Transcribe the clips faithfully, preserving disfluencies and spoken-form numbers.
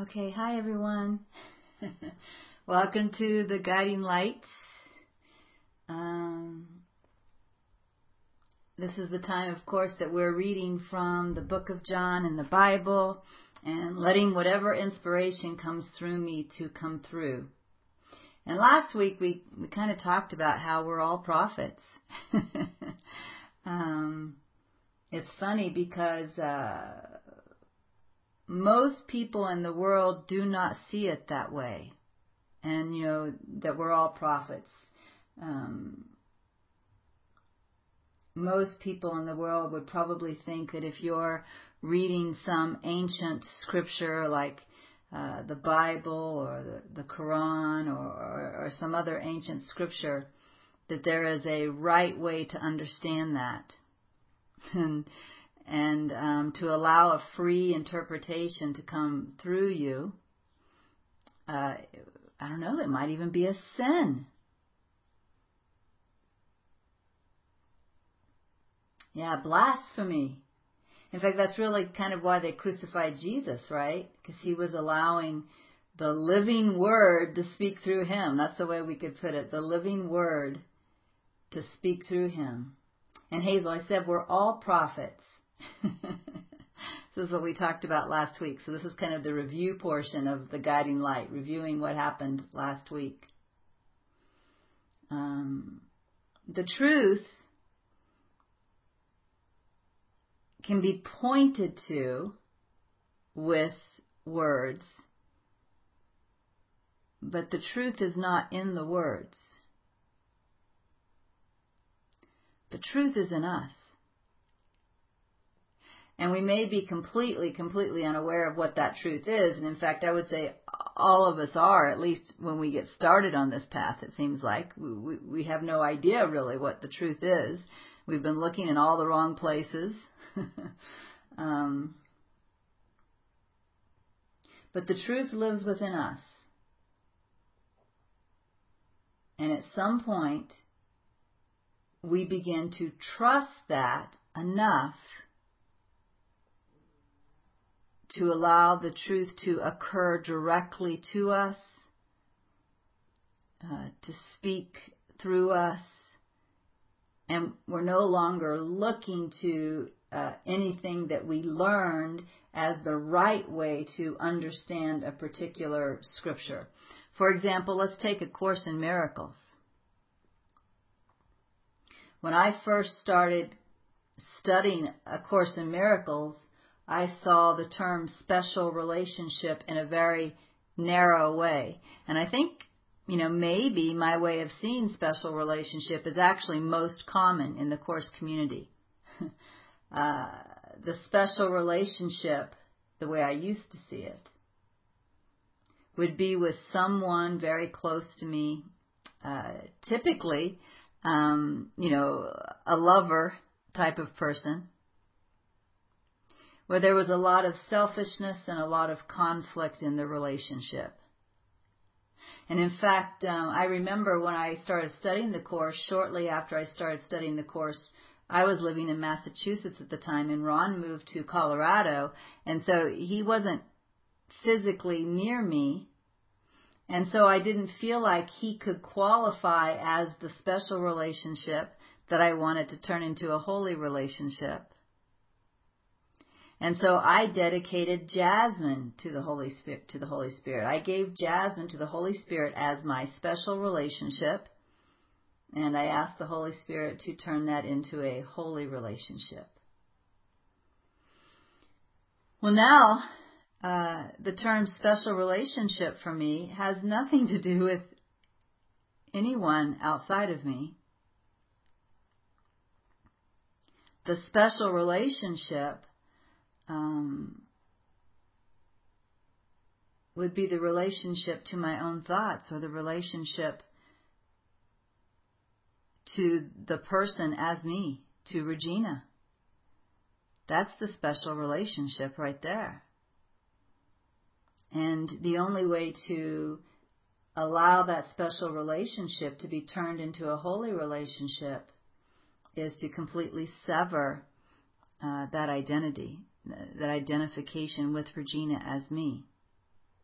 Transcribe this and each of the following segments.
Okay, hi everyone. Welcome to the Guiding Lights. Um, this is the time, of course, that we're reading from the book of John in the Bible and letting whatever inspiration comes through me to come through. And last week we, we kind of talked about how we're all prophets. um, it's funny because uh, most people in the world do not see it that way. And, you know, that we're all prophets. Um, most people in the world would probably think that if you're reading some ancient scripture like uh, the Bible or the, the Quran or, or, or some other ancient scripture, that there is a right way to understand that. And and um, to allow a free interpretation to come through you, uh, I don't know, it might even be a sin. Yeah, blasphemy. In fact, that's really kind of why they crucified Jesus, right? Because he was allowing the living word to speak through him. That's the way we could put it, the living word to speak through him. And Hazel, I said we're all prophets. This is what we talked about last week. So this is kind of the review portion of the Guiding Light, reviewing what happened last week. Um, the truth can be pointed to with words, but the truth is not in the words. The truth is in us. And we may be completely, completely unaware of what that truth is. And in fact, I would say all of us are, at least when we get started on this path, it seems like. We, we, we have no idea really what the truth is. We've been looking in all the wrong places. um, but the truth lives within us. And at some point, we begin to trust that enough to allow the truth to occur directly to us, uh, to speak through us, and we're no longer looking to uh, anything that we learned as the right way to understand a particular scripture. For example, let's take A Course in Miracles. When I first started studying A Course in Miracles, I saw the term special relationship in a very narrow way. And I think, you know, maybe my way of seeing special relationship is actually most common in the Course community. uh, the special relationship, the way I used to see it, would be with someone very close to me, uh, typically, um, you know, a lover type of person, where there was a lot of selfishness and a lot of conflict in the relationship. And in fact, um, I remember when I started studying the Course, shortly after I started studying the Course, I was living in Massachusetts at the time, and Ron moved to Colorado, and so he wasn't physically near me, and so I didn't feel like he could qualify as the special relationship that I wanted to turn into a holy relationship. And so I dedicated Jasmine to the Holy Spirit. To the Holy Spirit, I gave Jasmine to the Holy Spirit as my special relationship, and I asked the Holy Spirit to turn that into a holy relationship. Well, now uh, the term special relationship for me has nothing to do with anyone outside of me. The special relationship Um, would be the relationship to my own thoughts, or the relationship to the person as me, to Regina. That's the special relationship right there. And the only way to allow that special relationship to be turned into a holy relationship is to completely sever uh, that identity, that identification with Regina as me.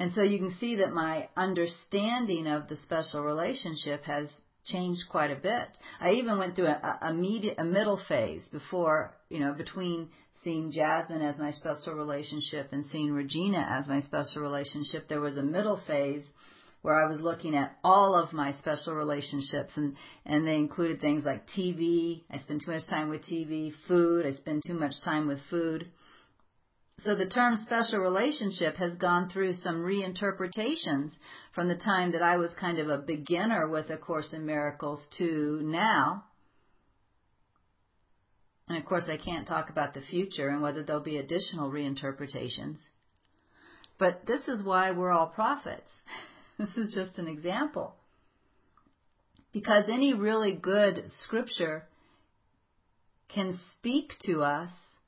And so you can see that my understanding of the special relationship has changed quite a bit. I even went through a, a, media, a middle phase before, you know, between seeing Jasmine as my special relationship and seeing Regina as my special relationship. There was a middle phase where I was looking at all of my special relationships, and, and they included things like T V. I spend too much time with T V, food. I spend too much time with food. So the term special relationship has gone through some reinterpretations from the time that I was kind of a beginner with A Course in Miracles to now. And of course I can't talk about the future and whether there'll be additional reinterpretations. But this is why we're all prophets. This is just an example. Because any really good scripture can speak to us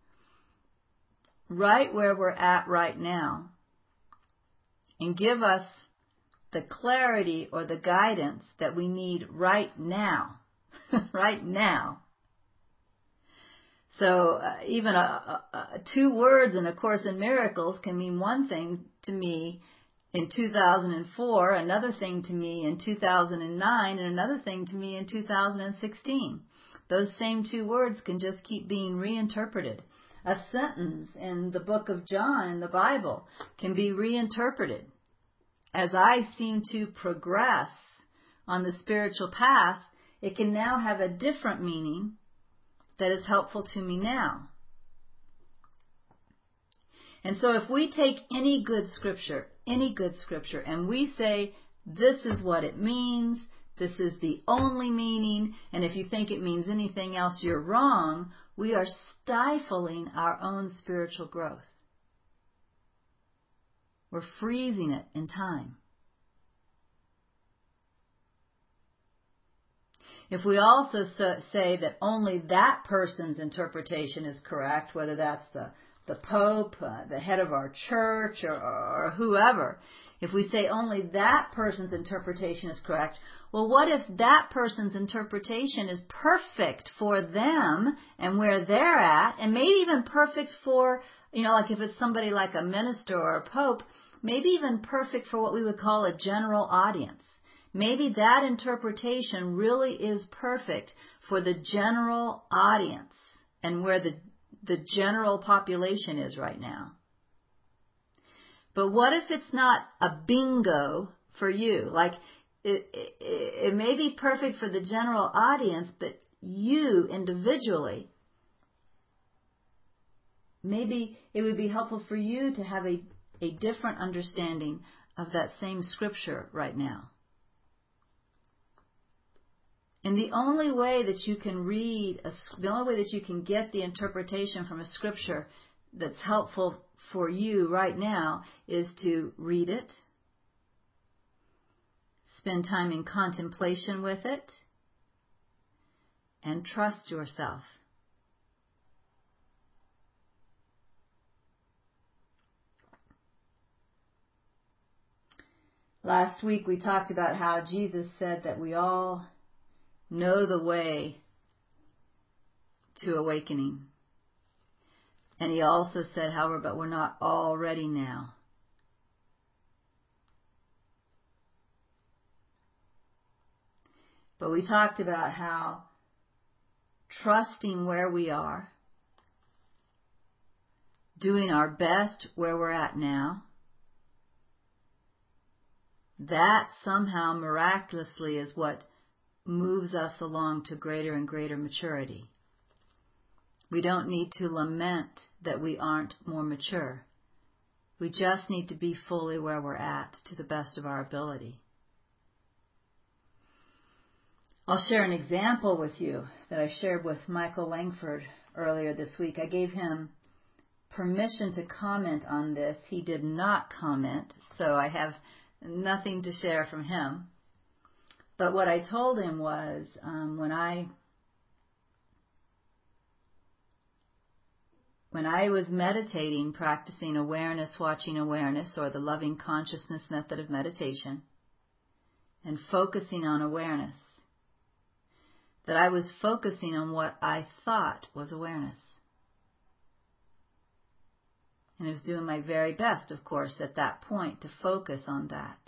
right where we're at right now and give us the clarity or the guidance that we need right now. Right now. So uh, even a, a, a, two words in A Course in Miracles can mean one thing to me in two thousand four, another thing to me in two thousand nine, and another thing to me in two thousand sixteen. Those same two words can just keep being reinterpreted. A sentence in the book of John in the Bible can be reinterpreted. As I seem to progress on the spiritual path, it can now have a different meaning that is helpful to me now. And so if we take any good scripture, any good scripture, and we say, this is what it means, this is the only meaning, and if you think it means anything else, you're wrong, we are stifling our own spiritual growth. We're freezing it in time. If we also say that only that person's interpretation is correct, whether that's the, the Pope, uh, the head of our church, or, or whoever, if we say only that person's interpretation is correct, well, what if that person's interpretation is perfect for them and where they're at, and maybe even perfect for, you know, like if it's somebody like a minister or a pope, maybe even perfect for what we would call a general audience. Maybe that interpretation really is perfect for the general audience and where the, the general population is right now. But what if it's not a bingo for you? Like, it, it, it may be perfect for the general audience, but you individually, maybe it would be helpful for you to have a, a different understanding of that same scripture right now. And the only way that you can read, a, the only way that you can get the interpretation from a scripture that's helpful for you right now is to read it, spend time in contemplation with it, and trust yourself. Last week we talked about how Jesus said that we all know the way to awakening. And he also said, however, but we're not all ready now. But we talked about how trusting where we are, doing our best where we're at now, that somehow miraculously is what moves us along to greater and greater maturity. We don't need to lament that we aren't more mature. We just need to be fully where we're at to the best of our ability. I'll share an example with you that I shared with Michael Langford earlier this week. I gave him permission to comment on this. He did not comment, so I have nothing to share from him. But what I told him was, um, when I when I was meditating, practicing awareness, watching awareness, or the loving consciousness method of meditation, and focusing on awareness, that I was focusing on what I thought was awareness. And I was doing my very best, of course, at that point to focus on that.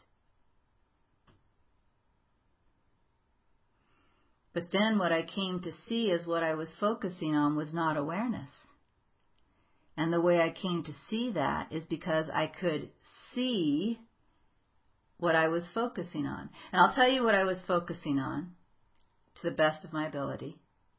But then what I came to see is what I was focusing on was not awareness. And the way I came to see that is because I could see what I was focusing on. And I'll tell you what I was focusing on to the best of my ability.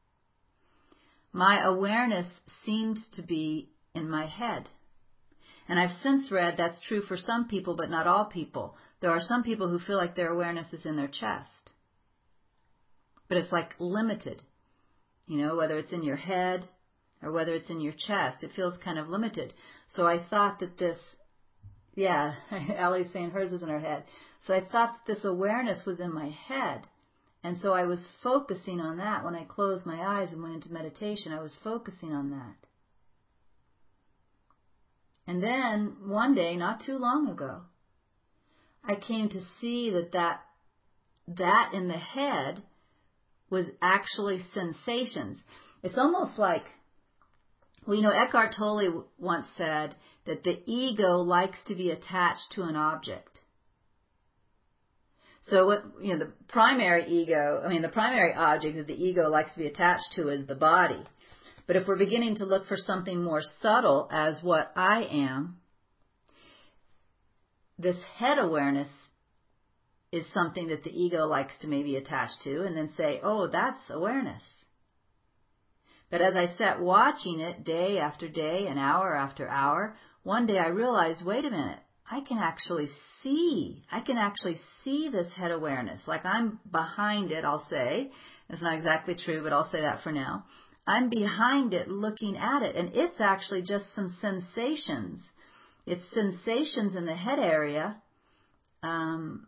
My awareness seemed to be in my head. And I've since read that's true for some people, but not all people. There are some people who feel like their awareness is in their chest. But it's like limited. You know, whether it's in your head or whether it's in your chest, it feels kind of limited. So I thought that this, yeah, Ellie's saying hers is in her head. So I thought that this awareness was in my head. And so I was focusing on that. When I closed my eyes and went into meditation, I was focusing on that. And then one day, not too long ago, I came to see that that, that in the head was actually sensations. It's almost like, well, you know, Eckhart Tolle once said that the ego likes to be attached to an object. So what, you know, the primary ego, I mean, the primary object that the ego likes to be attached to is the body. But if we're beginning to look for something more subtle as what I am, this head awareness is something that the ego likes to maybe attach to and then say, oh, that's awareness. But as I sat watching it day after day and hour after hour, one day I realized, wait a minute, I can actually see, I can actually see this head awareness. Like I'm behind it, I'll say. It's not exactly true, but I'll say that for now. I'm behind it looking at it, and it's actually just some sensations. It's sensations in the head area um,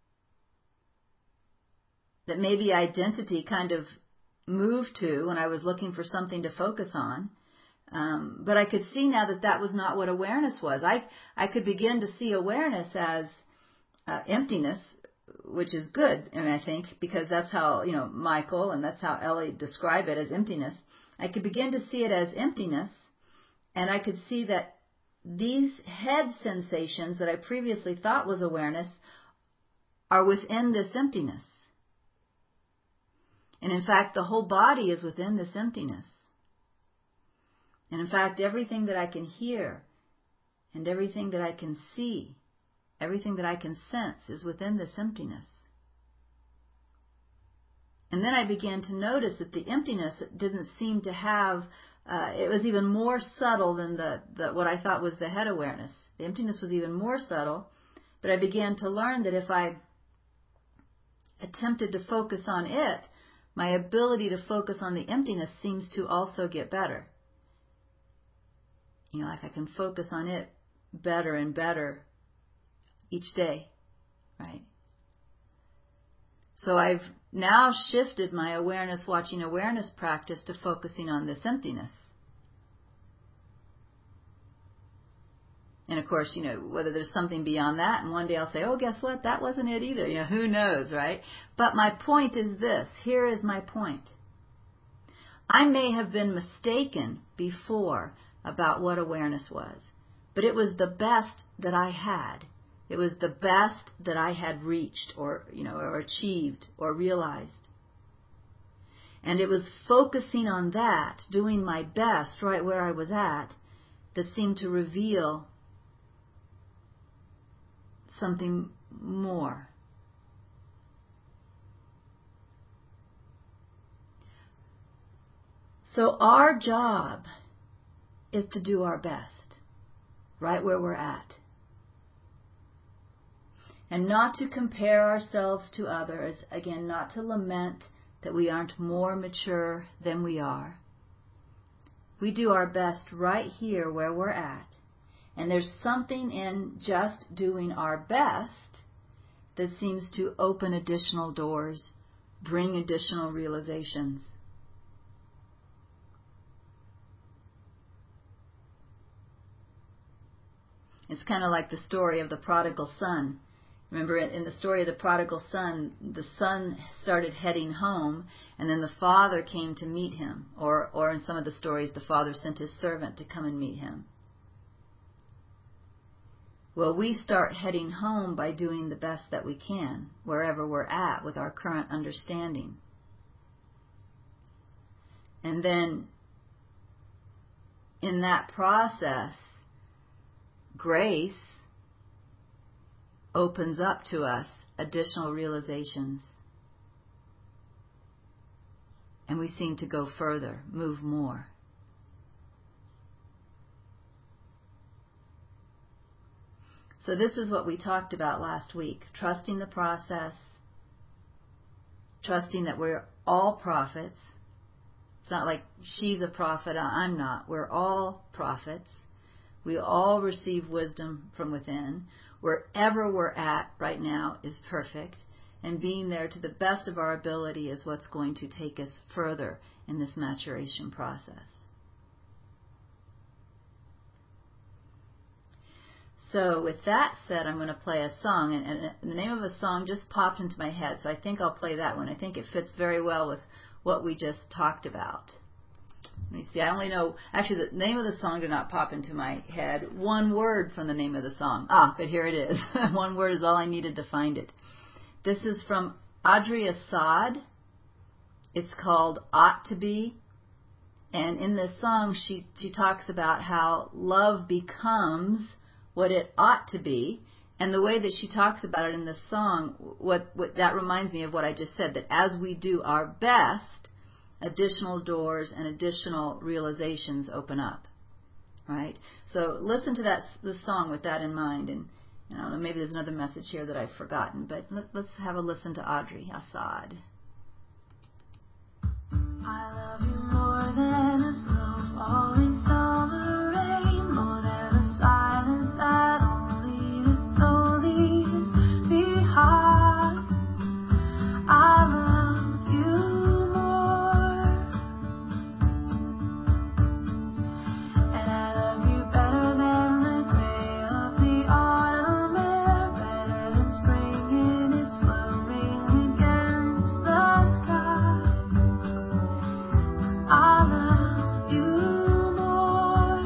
that maybe identity kind of moved to when I was looking for something to focus on. Um, but I could see now that that was not what awareness was. I I could begin to see awareness as uh, emptiness, which is good, and I think, because that's how, you know, Michael and that's how Ellie describe it, as emptiness. I could begin to see it as emptiness, and I could see that these head sensations that I previously thought was awareness are within this emptiness. And in fact, the whole body is within this emptiness. And in fact, everything that I can hear and everything that I can see, everything that I can sense is within this emptiness. And then I began to notice that the emptiness didn't seem to have, uh, it was even more subtle than the, the what I thought was the head awareness. The emptiness was even more subtle, but I began to learn that if I attempted to focus on it, my ability to focus on the emptiness seems to also get better. You know, like I can focus on it better and better each day, right? So I've now shifted my awareness, watching awareness practice to focusing on this emptiness. And of course, you know, whether there's something beyond that, and one day I'll say, oh, guess what? That wasn't it either. You know, who knows, right? But my point is this. Here is my point. I may have been mistaken before about what awareness was, but it was the best that I had. It was the best that I had reached or, you know, or achieved or realized. And it was focusing on that, doing my best right where I was at, that seemed to reveal something more. So our job is to do our best right where we're at. And not to compare ourselves to others. Again, not to lament that we aren't more mature than we are. We do our best right here where we're at. And there's something in just doing our best that seems to open additional doors, bring additional realizations. It's kind of like the story of the prodigal son. Remember, in the story of the prodigal son, the son started heading home, and then the father came to meet him. Or, or in some of the stories, the father sent his servant to come and meet him. Well, we start heading home by doing the best that we can, wherever we're at with our current understanding. And then in that process, grace opens up to us additional realizations. And we seem to go further, move more. So this is what we talked about last week. Trusting the process. Trusting that we're all prophets. It's not like she's a prophet, I'm not. We're all prophets. We all receive wisdom from within. Wherever we're at right now is perfect. And being there to the best of our ability is what's going to take us further in this maturation process. So with that said, I'm going to play a song, and, and the name of a song just popped into my head, so I think I'll play that one. I think it fits very well with what we just talked about. Let me see, I only know, actually the name of the song did not pop into my head. One word from the name of the song. Ah, but here it is. One word is all I needed to find it. This is from Audrey Assad. It's called Ought to Be. And in this song, she, she talks about how love becomes what it ought to be, and the way that she talks about it in this song, what, what that reminds me of what I just said, that as we do our best, additional doors and additional realizations open up, right? So listen to that the song with that in mind, and I don't know, maybe there's another message here that I've forgotten, but let, let's have a listen to Audrey Assad. I love you more than a slow falling summer rain, more than a silence that only the snow leaves behind. I love you more, and I love you better than the gray of the autumn air, better than spring in its blooming against the sky. I love you more.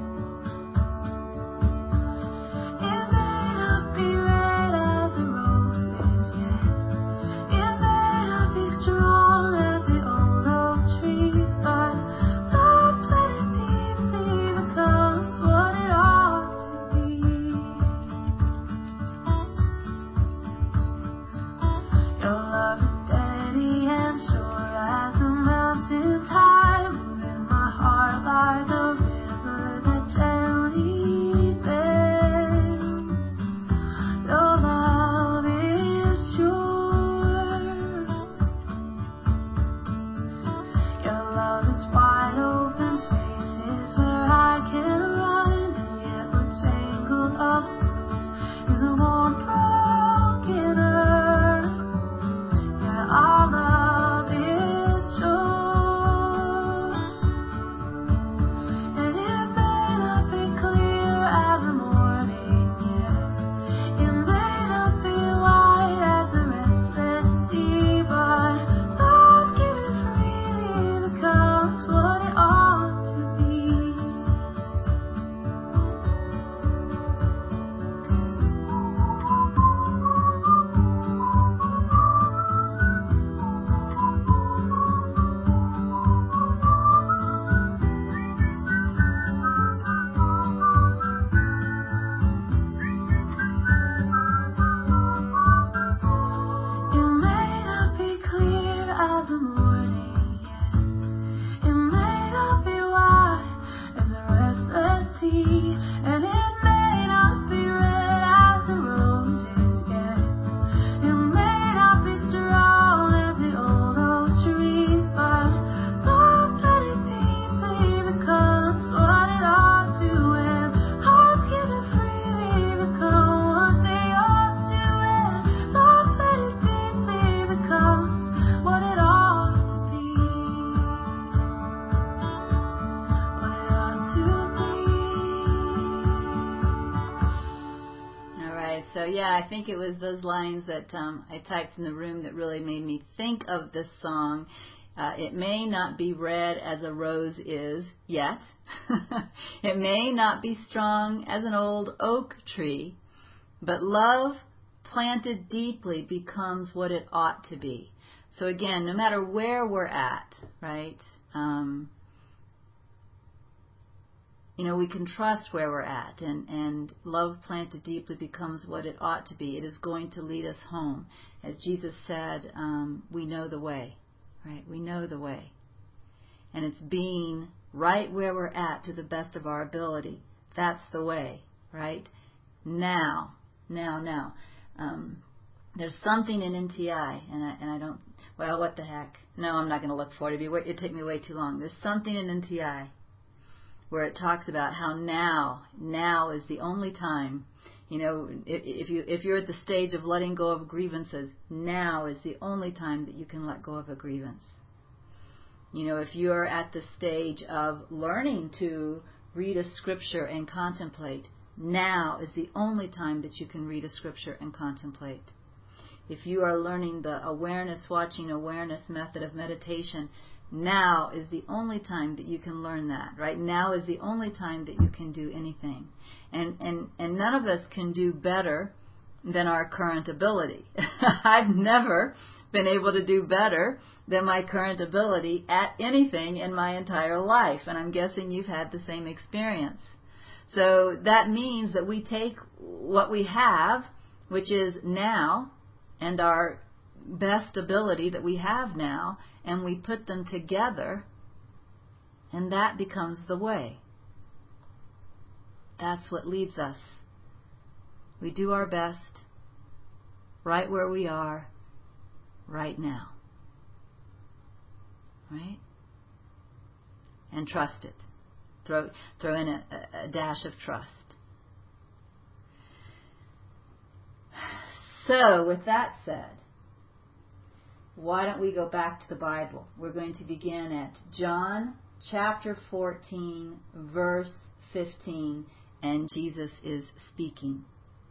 It may not be red as the roses yet. It may not be strong as the old oak trees, but love planted deeply becomes what it ought to be. Your love is steady and sure as the mountains high, moving my heart like a river that gently bends. Your love is sure. Your love is wide open spaces where I can run, and yet we're tangled up roots in the warm broken earth. Yeah, our love is sure, and it may not be clear as the morning yet. It may not be wide as the restless sea, but love given freely becomes what it ought to be. It may not be clear as the morning yet. It may not be wide as the restless sea, and it may not be red as the roses yet. It may not be strong as the old oak trees, but love planted deeply becomes what it ought to, and hearts given freely become what they ought to, and love planted deeply becomes what it ought to be, what it ought to be. All right, so yeah, I think it was those lines that um, I typed in the room that really made me think of this song. Uh, it may not be red as a rose is yet. It may not be strong as an old oak tree, but love planted deeply becomes what it ought to be. So again, no matter where we're at, right, um, you know, we can trust where we're at, and, and love planted deeply becomes what it ought to be. It is going to lead us home. As Jesus said, um, we know the way, right? We know the way. And it's being right where we're at to the best of our ability. That's the way, right? Now, now, now. Um, there's something in N T I, and I, and I don't, well, what the heck? No, I'm not going to look for it. It'd, be, it'd take me way too long. There's something in N T I where it talks about how now, now is the only time, you know, if, if you if you're at the stage of letting go of grievances, now is the only time that you can let go of a grievance. You know, if you're at the stage of learning to read a scripture and contemplate, now is the only time that you can read a scripture and contemplate. If you are learning the awareness, watching awareness method of meditation, now is the only time that you can learn that, right? Now is the only time that you can do anything. And and, and none of us can do better than our current ability. I've never been able to do better than my current ability at anything in my entire life. And I'm guessing you've had the same experience. So that means that we take what we have, which is now, and our best ability that we have now, and we put them together, and that becomes the way. That's what leads us. We do our best right where we are right now. Right? And trust it. Throw, throw in a, a dash of trust. So, with that said, why don't we go back to the Bible? We're going to begin at John chapter fourteen, verse fifteen, and Jesus is speaking.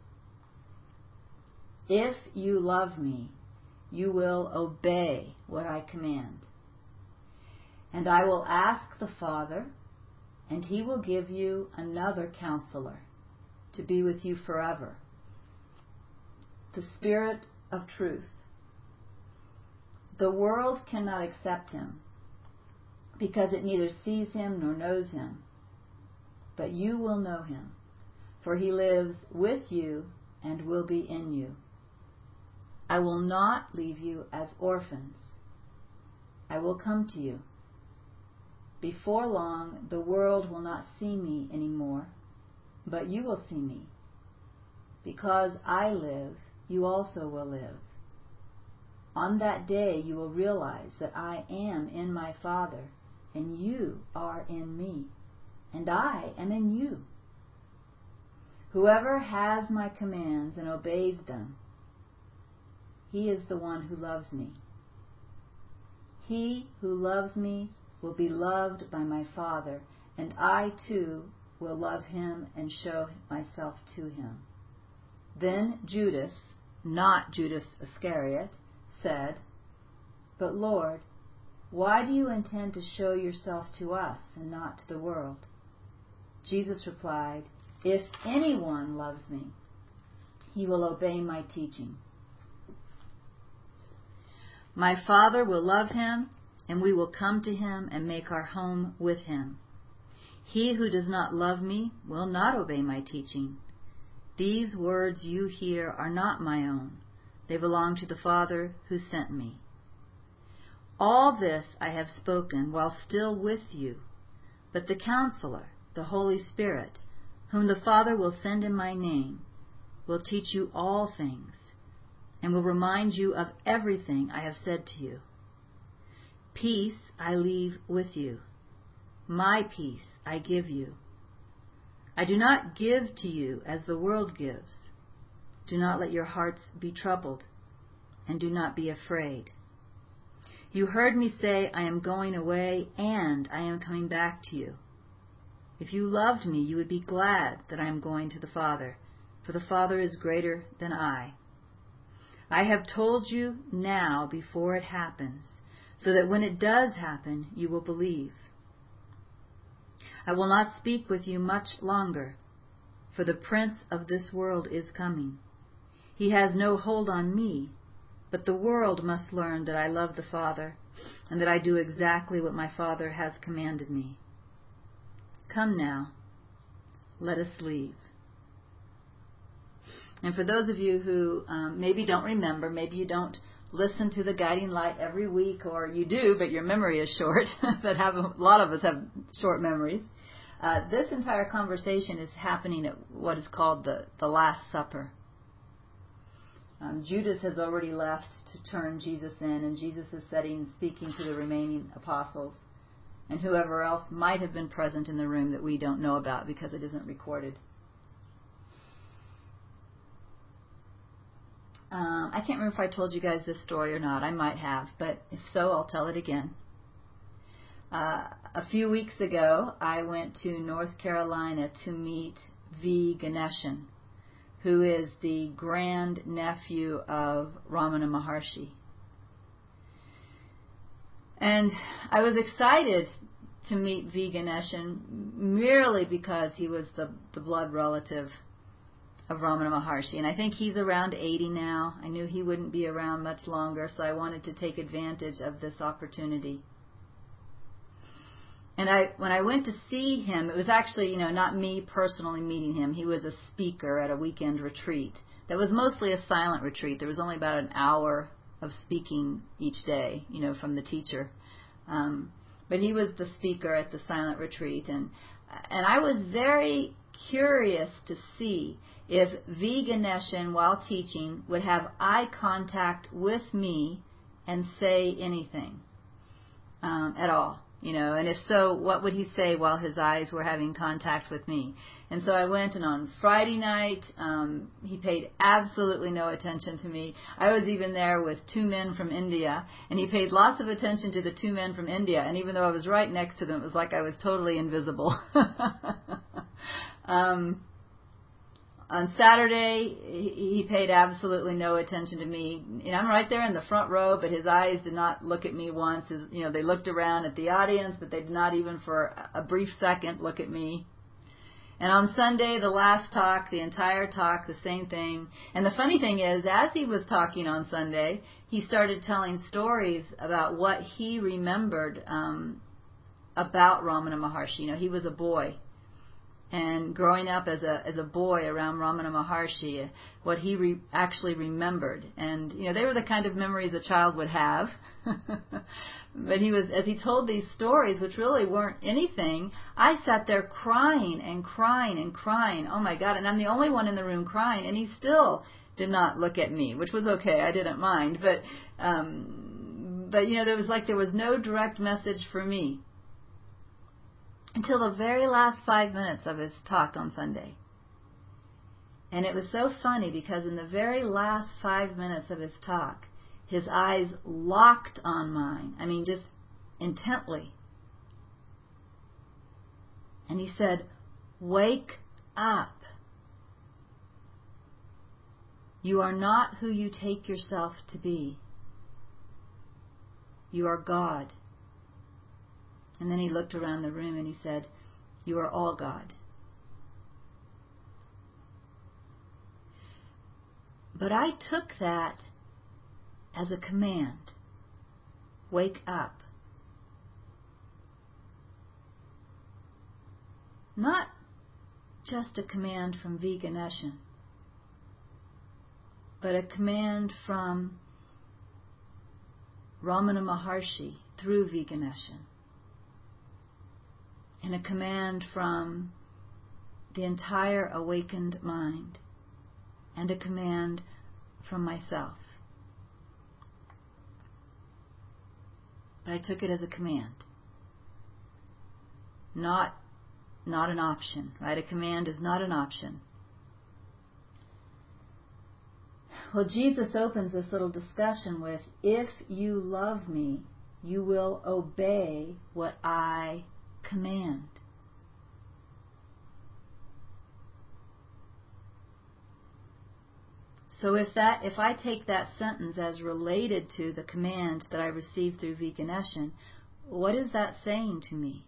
If you love me, you will obey what I command. And I will ask the Father, and he will give you another counselor to be with you forever, the Spirit of truth. The world cannot accept him, because it neither sees him nor knows him. But you will know him, for he lives with you and will be in you. I will not leave you as orphans. I will come to you. Before long, the world will not see me anymore, but you will see me. Because I live, you also will live. On that day you will realize that I am in my Father, and you are in me, and I am in you. Whoever has my commands and obeys them, he is the one who loves me. He who loves me will be loved by my Father, and I too will love him and show myself to him. Then Judas, not Judas Iscariot, said, But Lord, why do you intend to show yourself to us and not to the world? Jesus replied, If anyone loves me, he will obey my teaching. My Father will love him, and we will come to him and make our home with him. He who does not love me will not obey my teaching. These words you hear are not my own. They belong to the Father who sent me. All this I have spoken while still with you, but the Counselor, the Holy Spirit, whom the Father will send in my name, will teach you all things, and will remind you of everything I have said to you. Peace I leave with you. My peace I give you. I do not give to you as the world gives. Do not let your hearts be troubled, and do not be afraid. You heard me say, I am going away, and I am coming back to you. If you loved me, you would be glad that I am going to the Father, for the Father is greater than I. I have told you now before it happens, so that when it does happen, you will believe. I will not speak with you much longer, for the prince of this world is coming. He has no hold on me, but the world must learn that I love the Father, and that I do exactly what my Father has commanded me. Come now, let us leave. And for those of you who um, maybe don't remember, maybe you don't listen to the Guiding Light every week, or you do, but your memory is short, that have a lot of us have short memories. Uh, this entire conversation is happening at what is called the, the Last Supper. Um, Judas has already left to turn Jesus in, and Jesus is sitting speaking to the remaining apostles and whoever else might have been present in the room that we don't know about because it isn't recorded. Um, I can't remember if I told you guys this story or not. I might have, but if so, I'll tell it again. Uh, a few weeks ago, I went to North Carolina to meet V. Ganeshan, who is the grand nephew of Ramana Maharshi. And I was excited to meet V. Ganeshan merely because he was the, the blood relative of Ramana Maharshi. And I think he's around eighty now. I knew he wouldn't be around much longer, so I wanted to take advantage of this opportunity. And I, when I went to see him, it was actually, you know, not me personally meeting him. He was a speaker at a weekend retreat that was mostly a silent retreat. There was only about an hour of speaking each day, you know, from the teacher. Um, but he was the speaker at the silent retreat. And, and I was very curious to see if V. Ganeshan, while teaching, would have eye contact with me and say anything um, at all. You know, and if so, what would he say while his eyes were having contact with me? And so I went, and on Friday night, um, he paid absolutely no attention to me. I was even there with two men from India, and he paid lots of attention to the two men from India. And even though I was right next to them, it was like I was totally invisible. um, On Saturday, he paid absolutely no attention to me. And I'm right there in the front row, but his eyes did not look at me once. His, you know, they looked around at the audience, but they did not even for a brief second look at me. And on Sunday, the last talk, the entire talk, the same thing. And the funny thing is, as he was talking on Sunday, he started telling stories about what he remembered um, about Ramana Maharshi. You know, he was a boy. And growing up as a as a boy around Ramana Maharshi, what he re- actually remembered, and you know they were the kind of memories a child would have. But he was, as he told these stories, which really weren't anything, I sat there crying and crying and crying. Oh my God! And I'm the only one in the room crying, and he still did not look at me, which was okay. I didn't mind, but um, but you know there was like there was no direct message for me. Until the very last five minutes of his talk on Sunday. And it was so funny because in the very last five minutes of his talk, his eyes locked on mine. I mean, just intently. And he said, "Wake up. You are not who you take yourself to be. You are God." And then he looked around the room and he said, "You are all God." But I took that as a command. Wake up. Not just a command from V. Ganeshan, but a command from Ramana Maharshi through V. Ganeshan. And a command from the entire awakened mind, and a command from myself. But I took it as a command, not not an option, right? A command is not an option. Well, Jesus opens this little discussion with, "If you love me, you will obey what I command." So if that, if I take that sentence as related to the command that I received through V. Ganeshan, what is that saying to me?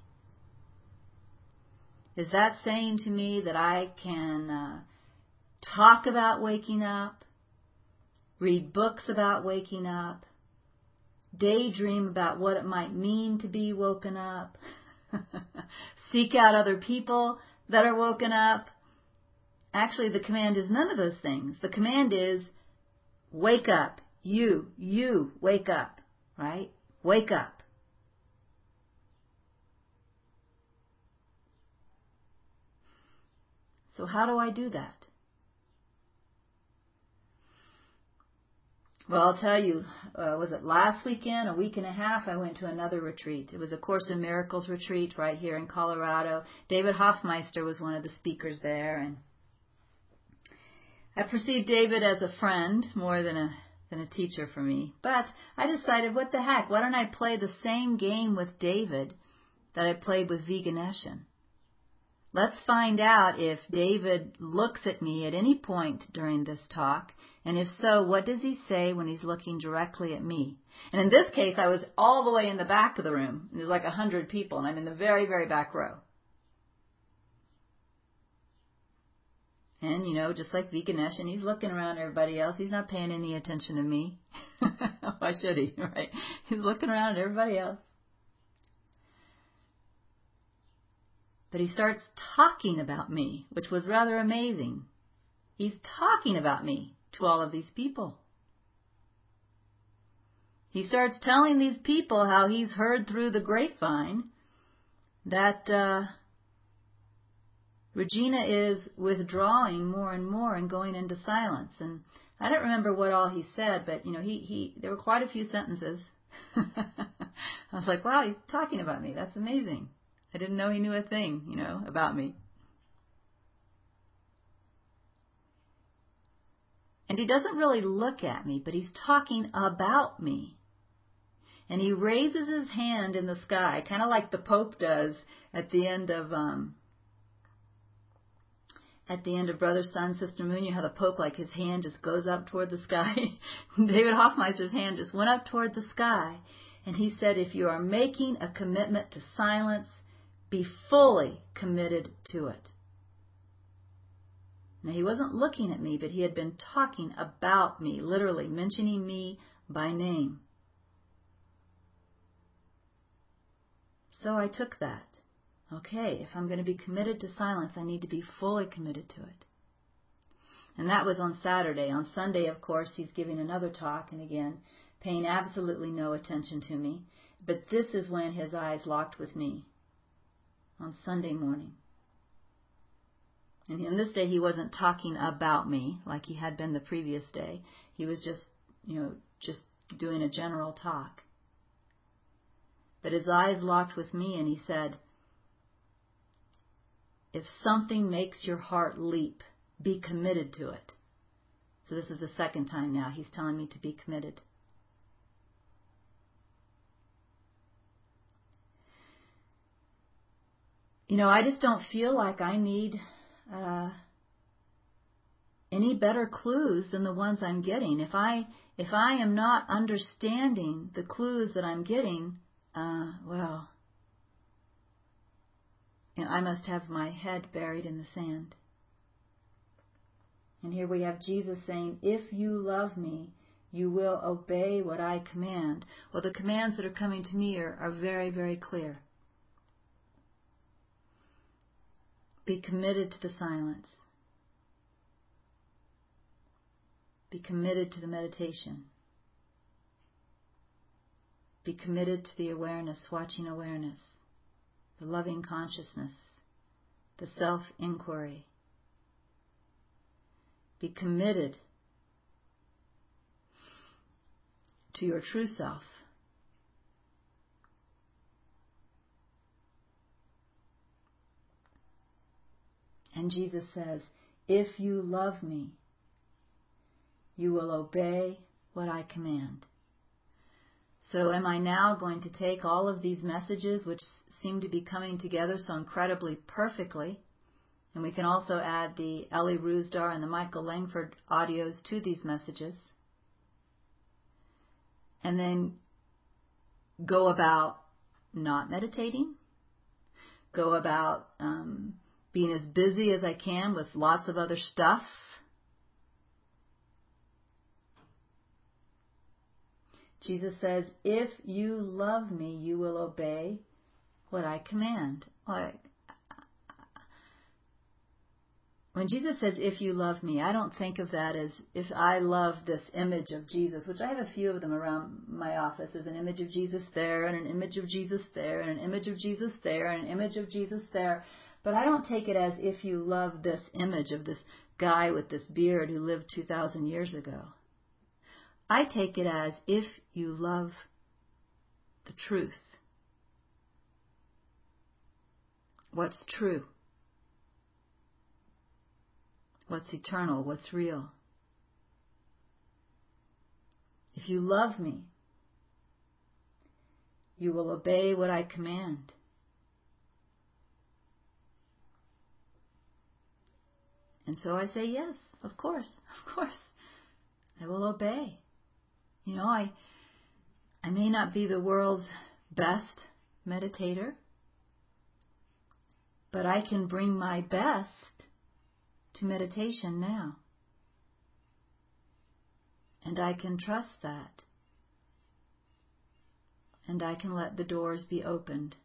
Is that saying to me that I can uh, talk about waking up, read books about waking up, daydream about what it might mean to be woken up, seek out other people that are woken up? Actually, the command is none of those things. The command is, wake up. You, you, wake up, right? Wake up. So how do I do that? Well, I'll tell you, uh, was it last weekend, a week and a half, I went to another retreat. It was a Course in Miracles retreat right here in Colorado. David Hoffmeister was one of the speakers there, and I perceived David as a friend more than a than a teacher for me. But I decided, what the heck, why don't I play the same game with David that I played with V. Ganeshan? Let's find out if David looks at me at any point during this talk, and if so, what does he say when he's looking directly at me? And in this case, I was all the way in the back of the room. There's like a hundred people, and I'm in the very, very back row. And, you know, just like V. Ganeshan, he's looking around at everybody else. He's not paying any attention to me. Why should he, right? He's looking around at everybody else. But he starts talking about me, which was rather amazing. He's talking about me to all of these people. He starts telling these people how he's heard through the grapevine that uh, Regina is withdrawing more and more and going into silence. And I don't remember what all he said, but you know, he, he there were quite a few sentences. I was like, wow, he's talking about me. That's amazing. I didn't know he knew a thing, you know, about me. And he doesn't really look at me, but he's talking about me. And he raises his hand in the sky, kind of like the Pope does at the end of um, at the end of Brother, Sun, Sister Moon. You know how the Pope, like his hand just goes up toward the sky. David Hoffmeister's hand just went up toward the sky, and he said, "If you are making a commitment to silence, be fully committed to it." Now, he wasn't looking at me, but he had been talking about me, literally mentioning me by name. So I took that. Okay, if I'm going to be committed to silence, I need to be fully committed to it. And that was on Saturday. On Sunday, of course, he's giving another talk, and again, paying absolutely no attention to me. But this is when his eyes locked with me, on Sunday morning. And on this day, he wasn't talking about me like he had been the previous day. He was just, you know, just doing a general talk. But his eyes locked with me, and he said, if something makes your heart leap, be committed to it. So this is the second time now he's telling me to be committed. You know, I just don't feel like I need uh, any better clues than the ones I'm getting. If I if I am not understanding the clues that I'm getting, uh, well, you know, I must have my head buried in the sand. And here we have Jesus saying, if you love me, you will obey what I command. Well, the commands that are coming to me are, are very, very clear. Be committed to the silence. Be committed to the meditation. Be committed to the awareness, watching awareness, the loving consciousness, the self-inquiry. Be committed to your true self. And Jesus says, if you love me, you will obey what I command. So am I now going to take all of these messages which seem to be coming together so incredibly perfectly, And we can also add the Ellie Rusdar and the Michael Langford audios to these messages. And then go about not meditating. Go about um, being as busy as I can with lots of other stuff. Jesus says, if you love me, you will obey what I command. When Jesus says, if you love me, I don't think of that as if I love this image of Jesus, which I have a few of them around my office. There's an image of Jesus there, and an image of Jesus there, and an image of Jesus there, and an image of Jesus there. But I don't take it as if you love this image of this guy with this beard who lived two thousand years ago. I take it as if you love the truth. What's true? What's eternal? What's real? If you love me, you will obey what I command. And so I say, yes, of course, of course, I will obey. You know, I I may not be the world's best meditator, but I can bring my best to meditation now. And I can trust that. And I can let the doors be opened.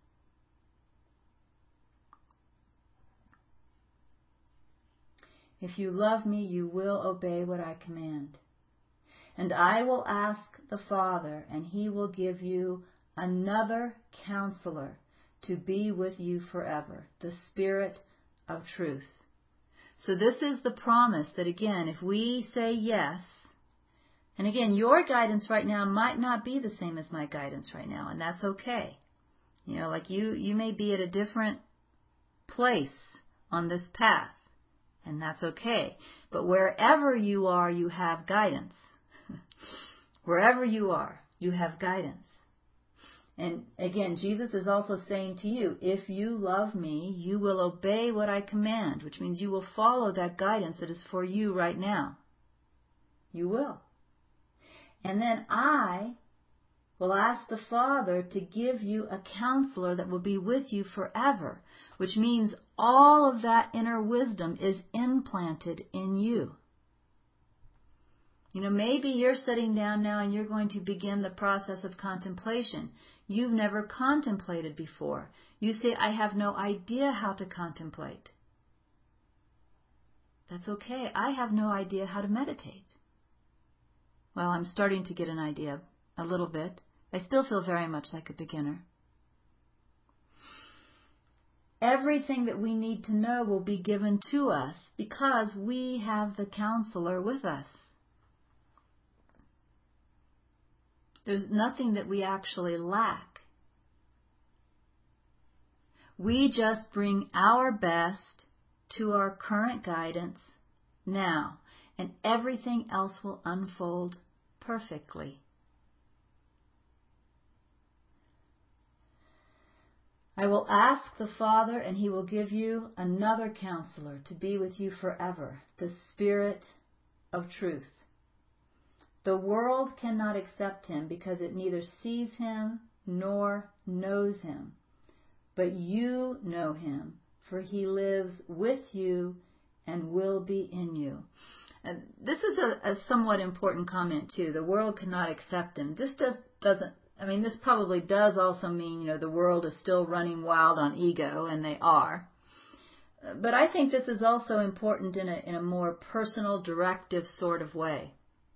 If you love me, you will obey what I command. And I will ask the Father, and He will give you another counselor to be with you forever, the Spirit of truth. So this is the promise that, again, if we say yes, and again, your guidance right now might not be the same as my guidance right now, and that's okay. You know, like you, you may be at a different place on this path, and that's okay. But wherever you are, you have guidance. Wherever you are, you have guidance. And again, Jesus is also saying to you, if you love me, you will obey what I command, which means you will follow that guidance that is for you right now. You will. And then I will ask the Father to give you a counselor that will be with you forever, which means all of that inner wisdom is implanted in you. You know, maybe you're sitting down now and you're going to begin the process of contemplation. You've never contemplated before. You say, I have no idea how to contemplate. That's okay. I have no idea how to meditate. Well, I'm starting to get an idea a little bit. I still feel very much like a beginner. Everything that we need to know will be given to us because we have the counselor with us. There's nothing that we actually lack. We just bring our best to our current guidance now, and everything else will unfold perfectly. I will ask the Father, and He will give you another counselor to be with you forever, the Spirit of truth. The world cannot accept Him because it neither sees Him nor knows Him. But you know Him, for He lives with you and will be in you. And this is a, a somewhat important comment too. The world cannot accept Him. This just doesn't, I mean, this probably does also mean, you know, the world is still running wild on ego, and they are. But I think this is also important in a, in a more personal, directive sort of way.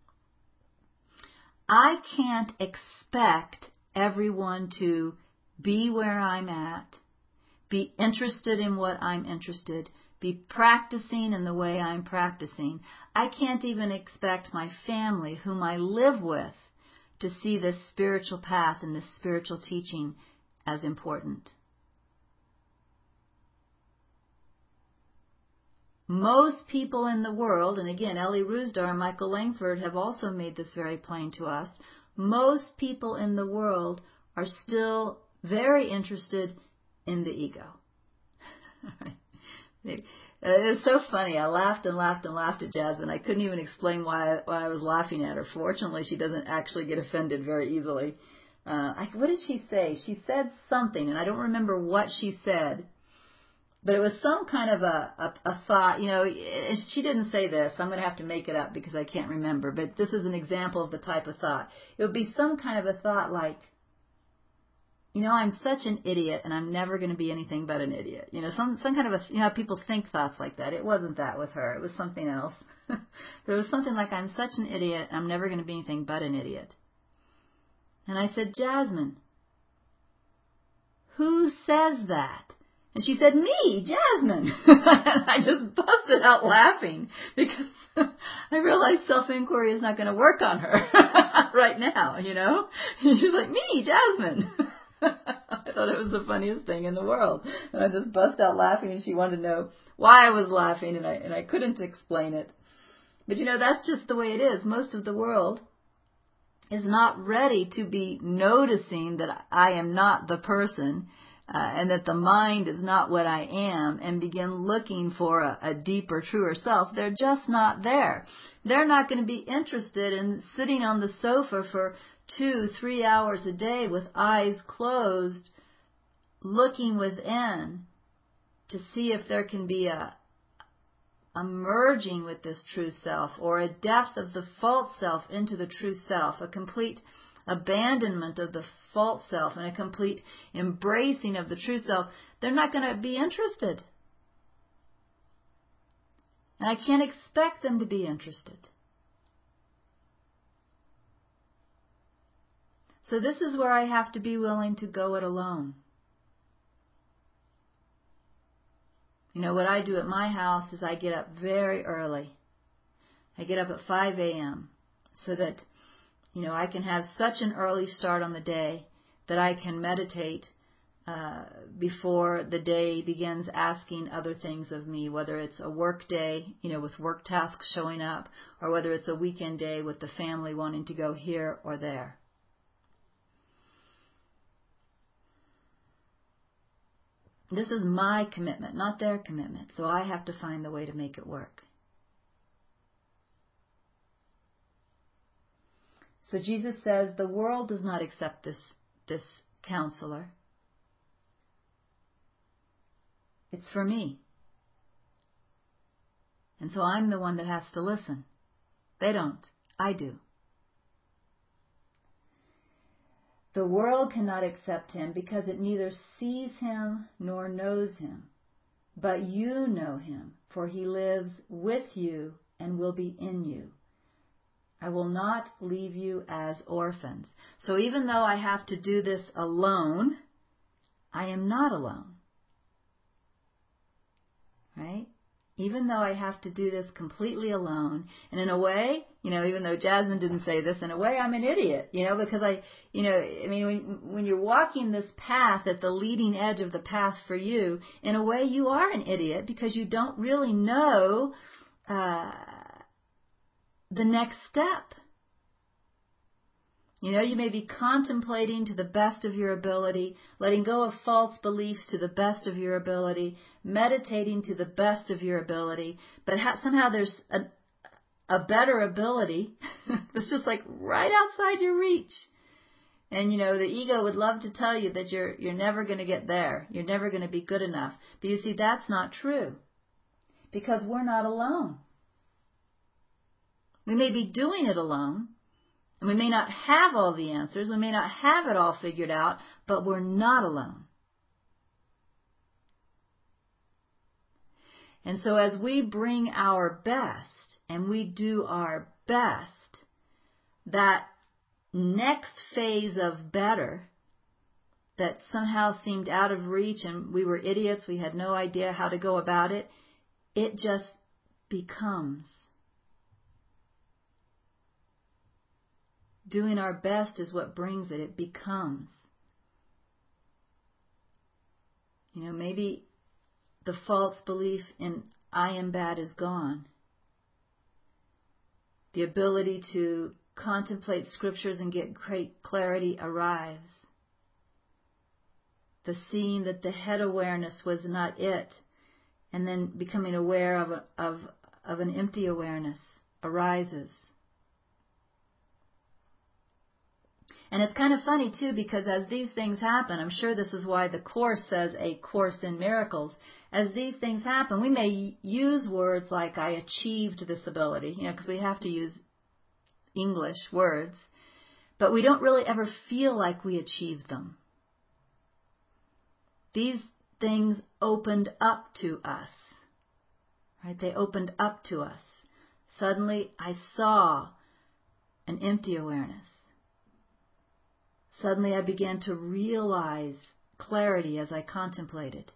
I can't expect everyone to be where I'm at, be interested in what I'm interested, be practicing in the way I'm practicing. I can't even expect my family, whom I live with, to see this spiritual path and this spiritual teaching as important. Most people in the world, and again, Ellie Rusdar and Michael Langford have also made this very plain to us, most people in the world are still very interested in the ego. It was so funny. I laughed and laughed and laughed at Jasmine. I couldn't even explain why I, why I was laughing at her. Fortunately, she doesn't actually get offended very easily. Uh, I, what did she say? She said something, and I don't remember what she said. But it was some kind of a, a, a thought, you know, she didn't say this. I'm going to have to make it up because I can't remember. But this is an example of the type of thought. It would be some kind of a thought like, you know, I'm such an idiot and I'm never going to be anything but an idiot. You know, some some kind of a, you know, people think thoughts like that. It wasn't that with her. It was something else. It was something like, I'm such an idiot and I'm never going to be anything but an idiot. And I said, Jasmine, who says that? And she said, me, Jasmine. I just busted out laughing because I realized self-inquiry is not going to work on her right now, you know. And she's like, me, Jasmine. I thought it was the funniest thing in the world. And I just bust out laughing, and she wanted to know why I was laughing, and I, and I couldn't explain it. But, you know, that's just the way it is. Most of the world is not ready to be noticing that I am not the person, Uh, and that the mind is not what I am, and begin looking for a, a deeper, truer self. They're just not there. They're not going to be interested in sitting on the sofa for two, three hours a day with eyes closed, looking within to see if there can be a, a merging with this true self, or a death of the false self into the true self, a complete abandonment of the false self and a complete embracing of the true self. They're not going to be interested. And I can't expect them to be interested. So this is where I have to be willing to go it alone. You know, what I do at my house is I get up very early. I get up at five a.m. so that, you know, I can have such an early start on the day that I can meditate uh, before the day begins asking other things of me, whether it's a work day, you know, with work tasks showing up, or whether it's a weekend day with the family wanting to go here or there. This is my commitment, not their commitment, so I have to find the way to make it work. So Jesus says, the world does not accept this, this counselor. It's for me. And so I'm the one that has to listen. They don't. I do. The world cannot accept him because it neither sees him nor knows him. But you know him, for he lives with you and will be in you. I will not leave you as orphans. So even though I have to do this alone, I am not alone. Right? Even though I have to do this completely alone, and in a way, you know, even though Jasmine didn't say this, in a way I'm an idiot, you know, because I, you know, I mean, when, when you're walking this path at the leading edge of the path for you, in a way you are an idiot because you don't really know uh, the next step. You know, you may be contemplating to the best of your ability, letting go of false beliefs to the best of your ability, meditating to the best of your ability, but ha- somehow there's a, a better ability that's just like right outside your reach. And, you know, the ego would love to tell you that you're you're never going to get there. You're never going to be good enough. But you see, that's not true because we're not alone. We may be doing it alone. And we may not have all the answers, we may not have it all figured out, but we're not alone. And so as we bring our best, and we do our best, that next phase of better that somehow seemed out of reach and we were idiots, we had no idea how to go about it, it just becomes. Doing our best is what brings it. It becomes. You know, maybe the false belief in I am bad is gone. The ability to contemplate scriptures and get great clarity arrives. The seeing that the head awareness was not it, and then becoming aware of, a, of, of an empty awareness arises. And it's kind of funny, too, because as these things happen, I'm sure this is why the Course says A Course in Miracles. As these things happen, we may use words like, I achieved this ability, you know, because we have to use English words, but we don't really ever feel like we achieved them. These things opened up to us, right? They opened up to us. Suddenly, I saw an empty awareness. Suddenly I began to realize clarity as I contemplated.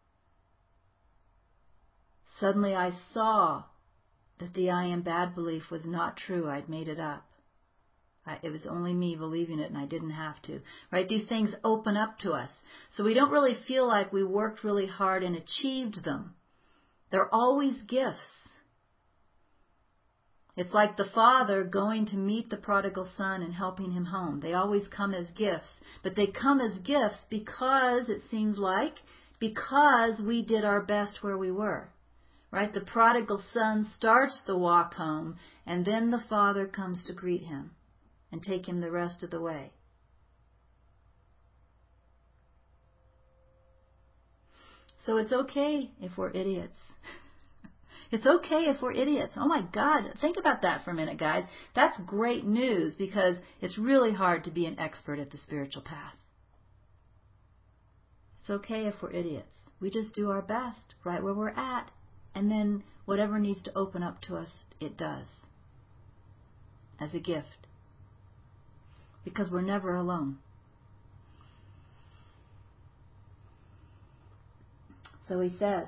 Suddenly I saw that the I am bad belief was not true. I'd made it up. I, it was only me believing it and I didn't have to. Right? These things open up to us. So we don't really feel like we worked really hard and achieved them. They're always gifts. It's like the father going to meet the prodigal son and helping him home. They always come as gifts, but they come as gifts because, it seems like, because we did our best where we were. Right? The prodigal son starts the walk home, and then the father comes to greet him and take him the rest of the way. So it's okay if we're idiots. It's okay if we're idiots. Oh my God, think about that for a minute, guys. That's great news because it's really hard to be an expert at the spiritual path. It's okay if we're idiots. We just do our best right where we're at, and then whatever needs to open up to us, it does. As a gift. Because we're never alone. So he says,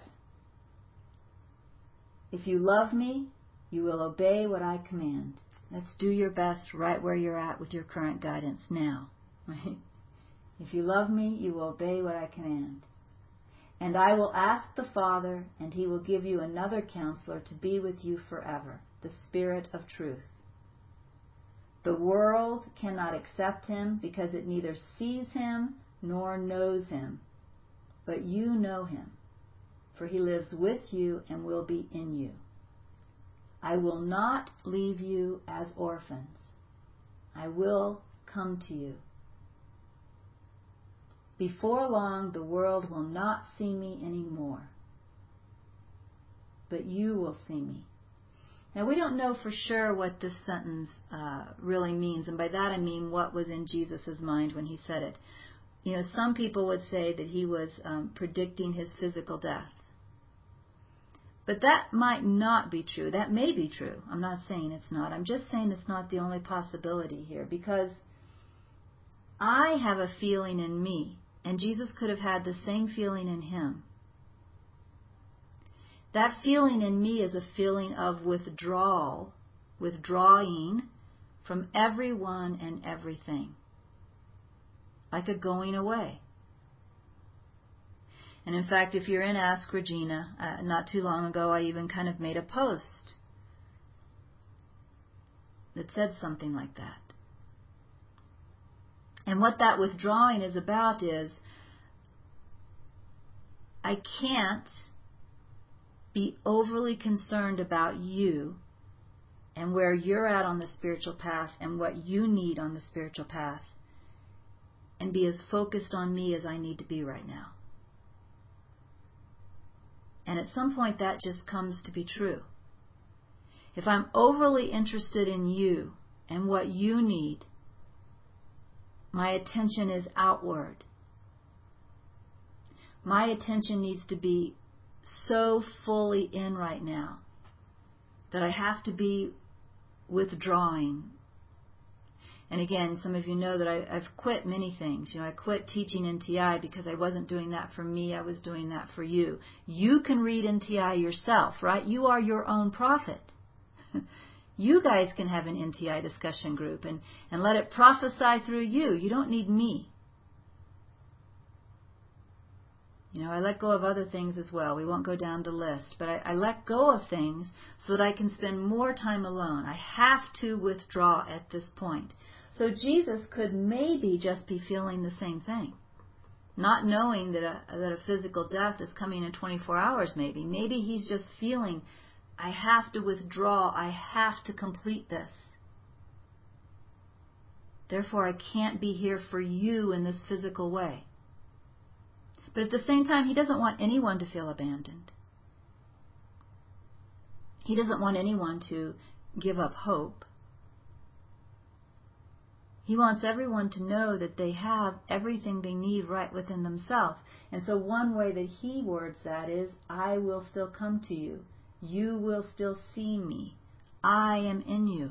if you love me, you will obey what I command. Let's do your best right where you're at with your current guidance now. Right? If you love me, you will obey what I command. And I will ask the Father, and he will give you another counselor to be with you forever, the Spirit of truth. The world cannot accept him because it neither sees him nor knows him. But you know him, for he lives with you and will be in you. I will not leave you as orphans. I will come to you. Before long, the world will not see me anymore, but you will see me. Now, we don't know for sure what this sentence uh, really means, and by that I mean what was in Jesus' mind when he said it. You know, some people would say that he was um, predicting his physical death. But that might not be true. That may be true. I'm not saying it's not. I'm just saying it's not the only possibility here, because I have a feeling in me, and Jesus could have had the same feeling in him. That feeling in me is a feeling of withdrawal, withdrawing from everyone and everything. Like a going away. And in fact, if you're in Ask Regina, uh, not too long ago, I even kind of made a post that said something like that. And what that withdrawing is about is, I can't be overly concerned about you and where you're at on the spiritual path and what you need on the spiritual path, and be as focused on me as I need to be right now. And at some point that just comes to be true. If I'm overly interested in you and what you need, my attention is outward. My attention needs to be so fully in right now that I have to be withdrawing. And again, some of you know that I, I've quit many things. You know, I quit teaching N T I because I wasn't doing that for me. I was doing that for you. You can read N T I yourself, right? You are your own prophet. You guys can have an N T I discussion group and, and let it prophesy through you. You don't need me. You know, I let go of other things as well. We won't go down the list. But I, I let go of things so that I can spend more time alone. I have to withdraw at this point. So Jesus could maybe just be feeling the same thing. not knowing that a, that a physical death is coming in twenty-four hours maybe. Maybe he's just feeling, I have to withdraw, I have to complete this. Therefore, I can't be here for you in this physical way. But at the same time, he doesn't want anyone to feel abandoned. He doesn't want anyone to give up hope. He wants everyone to know that they have everything they need right within themselves. And so one way that he words that is, I will still come to you. You will still see me. I am in you.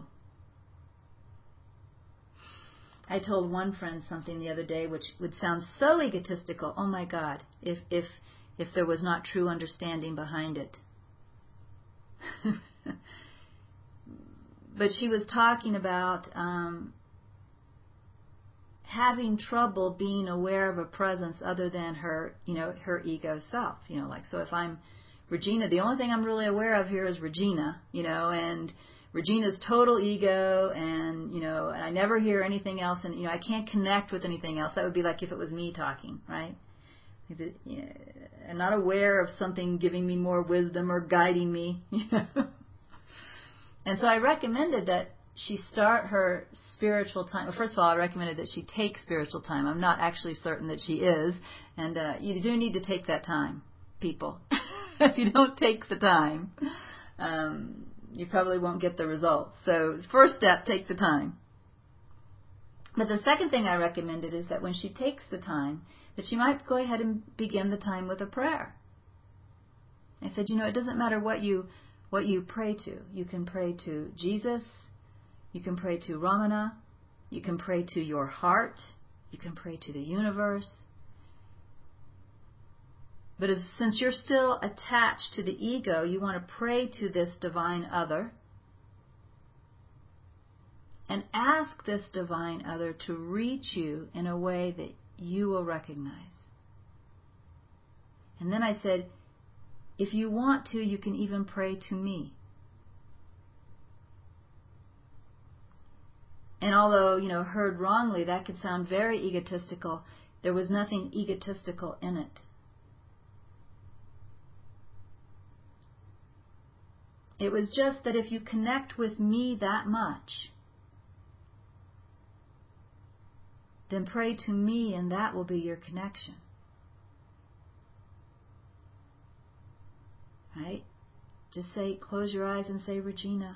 I told one friend something the other day which would sound so egotistical. Oh my God, if if if there was not true understanding behind it. But she was talking about um, having trouble being aware of a presence other than her, you know, her ego self. You know, like, so if I'm Regina, the only thing I'm really aware of here is Regina, you know, and Regina's total ego, and, you know, and I never hear anything else, and, you know, I can't connect with anything else. That would be like if it was me talking, right? I'm not aware of something giving me more wisdom or guiding me, you know. And so I recommended that she start her spiritual time. Well, first of all, I recommended that she take spiritual time. I'm not actually certain that she is, and uh, you do need to take that time, people. If you don't take the time, um, you probably won't get the results. So first step, take the time. But the second thing I recommended is that when she takes the time, that she might go ahead and begin the time with a prayer. I said, you know, it doesn't matter what you what you pray to. You can pray to Jesus, you can pray to Ramana, you can pray to your heart, you can pray to the universe. But as, since you're still attached to the ego, you want to pray to this divine other and ask this divine other to reach you in a way that you will recognize. And then I said, if you want to, you can even pray to me. And although, you know, heard wrongly, that could sound very egotistical, there was nothing egotistical in it. It was just that if you connect with me that much, then pray to me and that will be your connection. Right? Just say, close your eyes and say, Regina,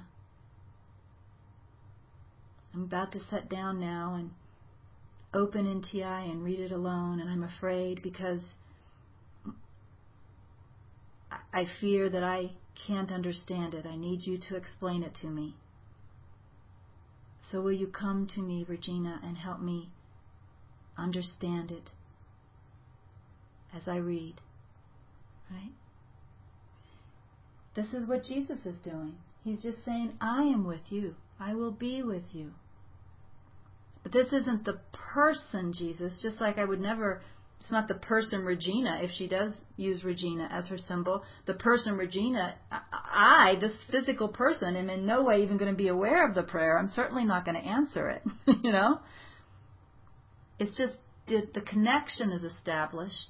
I'm about to sit down now and open N T I and read it alone, and I'm afraid because I fear that I can't understand it. I need you to explain it to me. So will you come to me, Regina, and help me understand it as I read? Right? This is what Jesus is doing. He's just saying, I am with you. I will be with you. But this isn't the person Jesus, just like I would never, it's not the person Regina, if she does use Regina as her symbol. The person Regina, I, this physical person, am in no way even going to be aware of the prayer. I'm certainly not going to answer it, you know. It's just the, the connection is established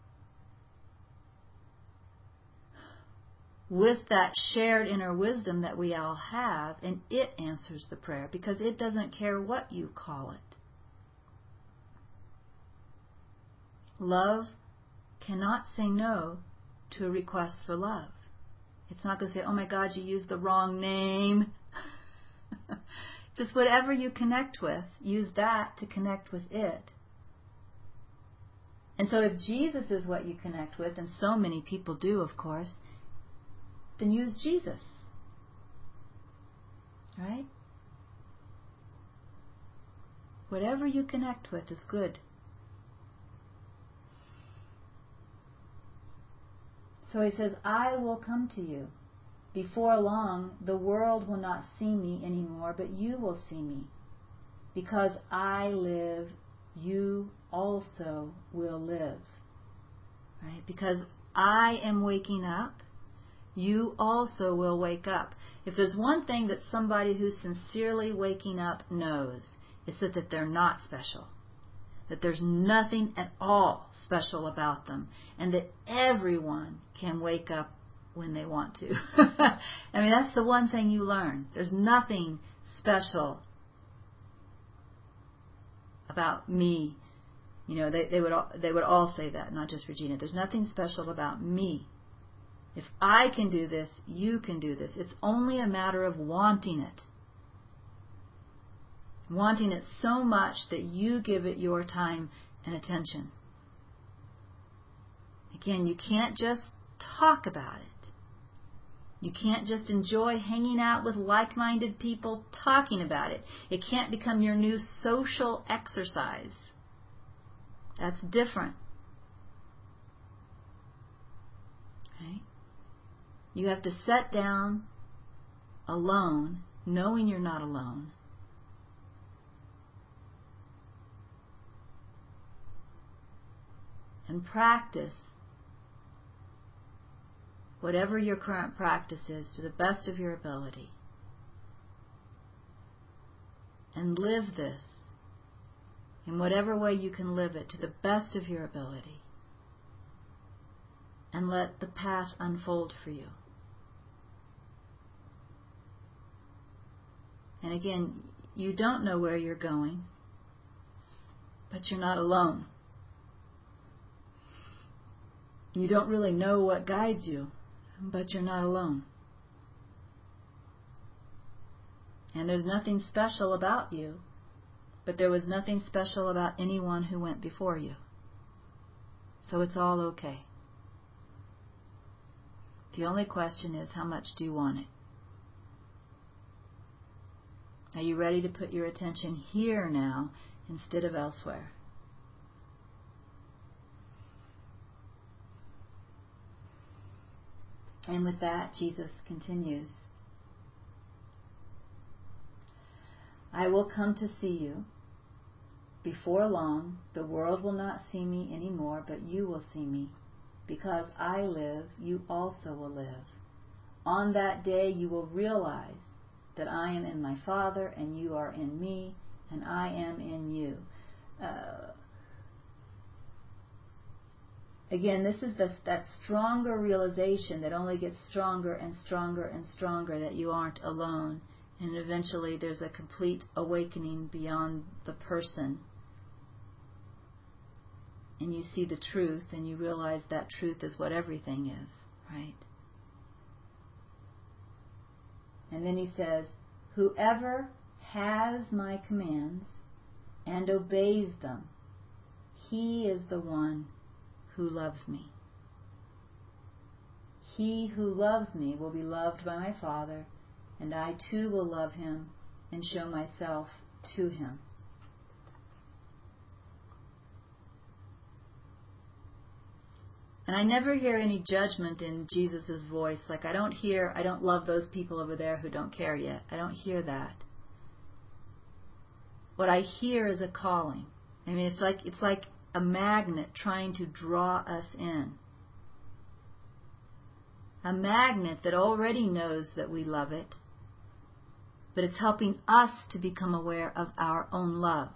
with that shared inner wisdom that we all have, and it answers the prayer because it doesn't care what you call it. Love cannot say no to a request for love. It's not going to say, oh my God, you used the wrong name. Just whatever you connect with, use that to connect with it. And so if Jesus is what you connect with, and so many people do, of course, then use Jesus. Right? Whatever you connect with is good. So he says, I will come to you. Before long, the world will not see me anymore, but you will see me. Because I live, you also will live. Right? Because I am waking up, you also will wake up. If there's one thing that somebody who's sincerely waking up knows, it's that, that they're not special. that there's nothing at all special about them, and that everyone can wake up when they want to. I mean, that's the one thing you learn. There's nothing special about me. You know, they, they would all, they would all say that, not just Regina. There's nothing special about me. If I can do this, you can do this. It's only a matter of wanting it. Wanting it so much that you give it your time and attention. Again, you can't just talk about it. You can't just enjoy hanging out with like-minded people talking about it. It can't become your new social exercise. That's different. Okay? You have to sit down alone, knowing you're not alone, and practice whatever your current practice is to the best of your ability. And live this in whatever way you can live it to the best of your ability. And let the path unfold for you. And again, you don't know where you're going, but you're not alone. You don't really know what guides you, but you're not alone. And there's nothing special about you, but there was nothing special about anyone who went before you. So it's all okay. The only question is, how much do you want it? Are you ready to put your attention here now instead of elsewhere? And with that, Jesus continues. I will come to see you. Before long, the world will not see me anymore, but you will see me. Because I live, you also will live. On that day, you will realize that I am in my Father, and you are in me, and I am in you. Uh, Again, this is the, that stronger realization that only gets stronger and stronger and stronger, that you aren't alone. And eventually there's a complete awakening beyond the person. And you see the truth, and you realize that truth is what everything is, right? And then he says, whoever has my commands and obeys them, he is the one who loves me. He who loves me will be loved by my Father, and I too will love him and show myself to him. And I never hear any judgment in Jesus' voice. Like I don't hear, I don't love those people over there who don't care yet. I don't hear that. What I hear is a calling. I mean, it's like it's like a magnet trying to draw us in. A magnet that already knows that we love it, but it's helping us to become aware of our own love.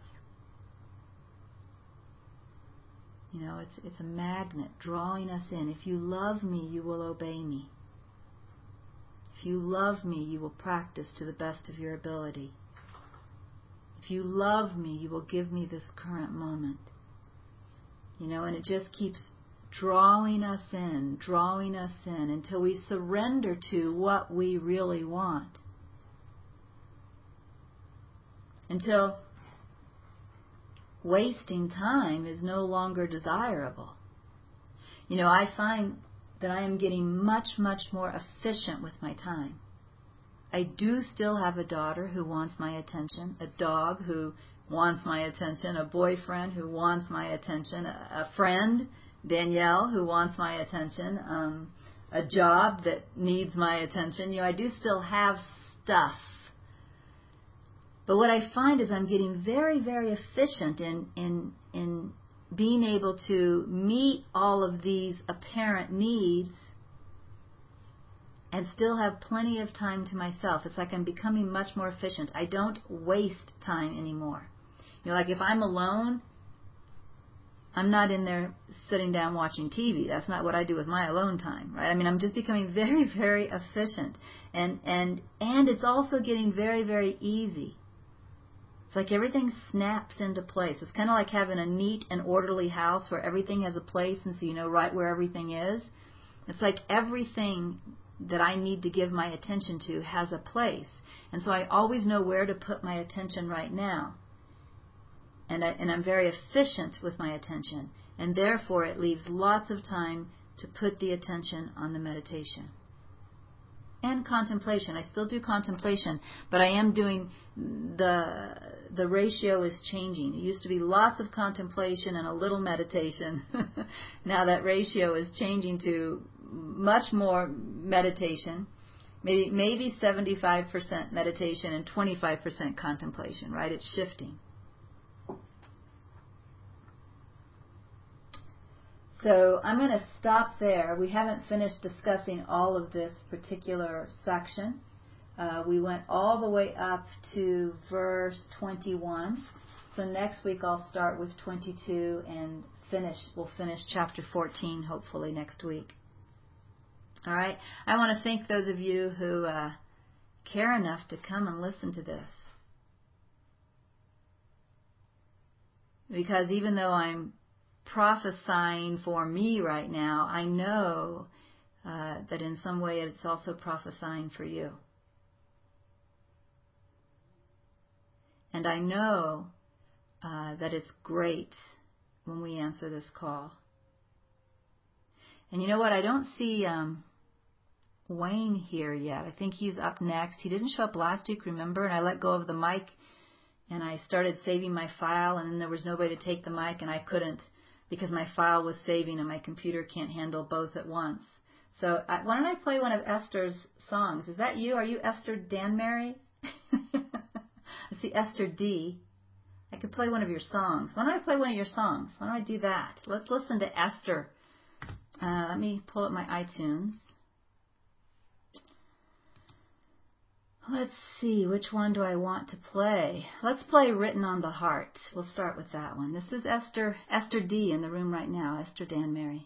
You know, it's it's a magnet drawing us in. If you love me, you will obey me. If you love me, you will practice to the best of your ability. If you love me, you will give me this current moment. You know, and it just keeps drawing us in, drawing us in until we surrender to what we really want. Until wasting time is no longer desirable. You know, I find that I am getting much, much more efficient with my time. I do still have a daughter who wants my attention, a dog who wants my attention, a boyfriend who wants my attention, a friend, Danielle, who wants my attention, um, a job that needs my attention. You know, I do still have stuff. But what I find is I'm getting very, very efficient in, in, in being able to meet all of these apparent needs and still have plenty of time to myself. It's like I'm becoming much more efficient. I don't waste time anymore. You know, like if I'm alone, I'm not in there sitting down watching T V. That's not what I do with my alone time, right? I mean, I'm just becoming very, very efficient. And, and, and it's also getting very, very easy. It's like everything snaps into place. It's kind of like having a neat and orderly house where everything has a place, and so you know right where everything is. It's like everything that I need to give my attention to has a place. And so I always know where to put my attention right now. And, I, and I'm very efficient with my attention. And therefore it leaves lots of time to put the attention on the meditation. And contemplation. I still do contemplation, but I am doing, the the ratio is changing. It used to be lots of contemplation and a little meditation. Now that ratio is changing to much more meditation, maybe maybe seventy-five percent meditation and twenty-five percent contemplation, right? It's shifting. So I'm going to stop there. We haven't finished discussing all of this particular section. Uh, we went all the way up to verse twenty-one. So next week I'll start with twenty-two and finish. We'll finish chapter fourteen hopefully next week. All right. I want to thank those of you who uh, care enough to come and listen to this. Because even though I'm prophesying for me right now, I know uh, that in some way it's also prophesying for you. And I know uh, that it's great when we answer this call. And you know what? I don't see um, Wayne here yet. I think he's up next. He didn't show up last week, remember? And I let go of the mic and I started saving my file, and then there was nobody to take the mic, and I couldn't, because my file was saving and my computer can't handle both at once. So I, why don't I play one of Esther's songs? Is that you? Are you Esther Danmary? I see Esther D. I could play one of your songs. Why don't I play one of your songs? Why don't I do that? Let's listen to Esther. Uh, let me pull up my iTunes. Let's see, which one do I want to play? Let's play Written on the Heart. We'll start with that one. This is Esther Esther D in the room right now, Esther Danmary.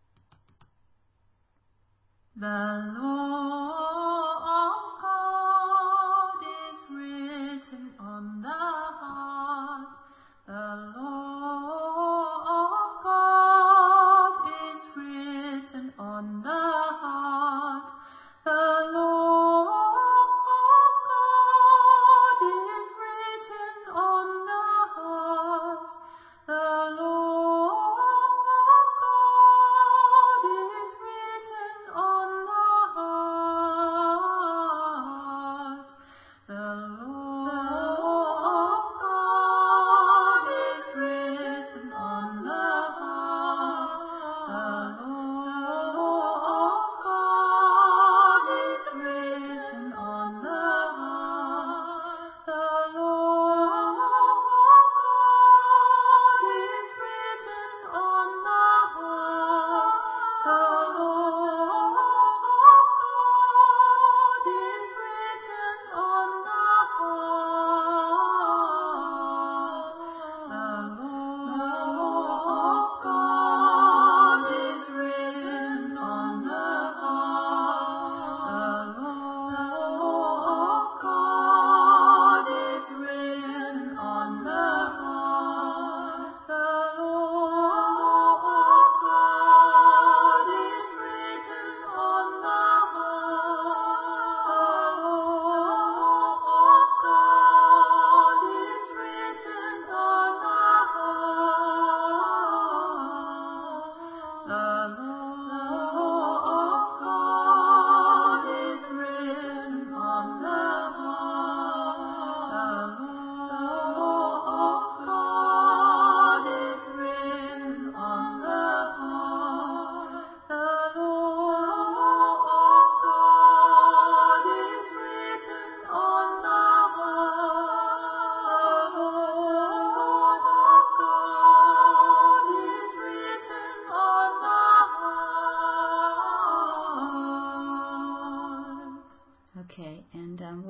The law of God is written on the heart. The law of God is written on the heart. The law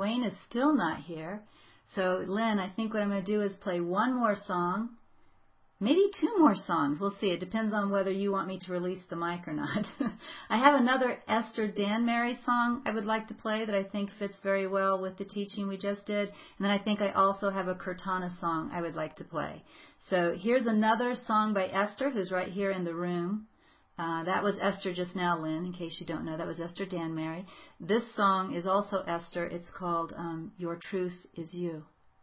Still not here. So, Lynn, I think what I'm going to do is play one more song, maybe two more songs. We'll see. It depends on whether you want me to release the mic or not. I have another Esther Danmary song I would like to play that I think fits very well with the teaching we just did. And then I think I also have a Kirtana song I would like to play. So here's another song by Esther, who's right here in the room. Uh, that was Esther just now, Lynn, in case you don't know. That was Esther Danmary. This song is also Esther. It's called um, Your Truth Is You.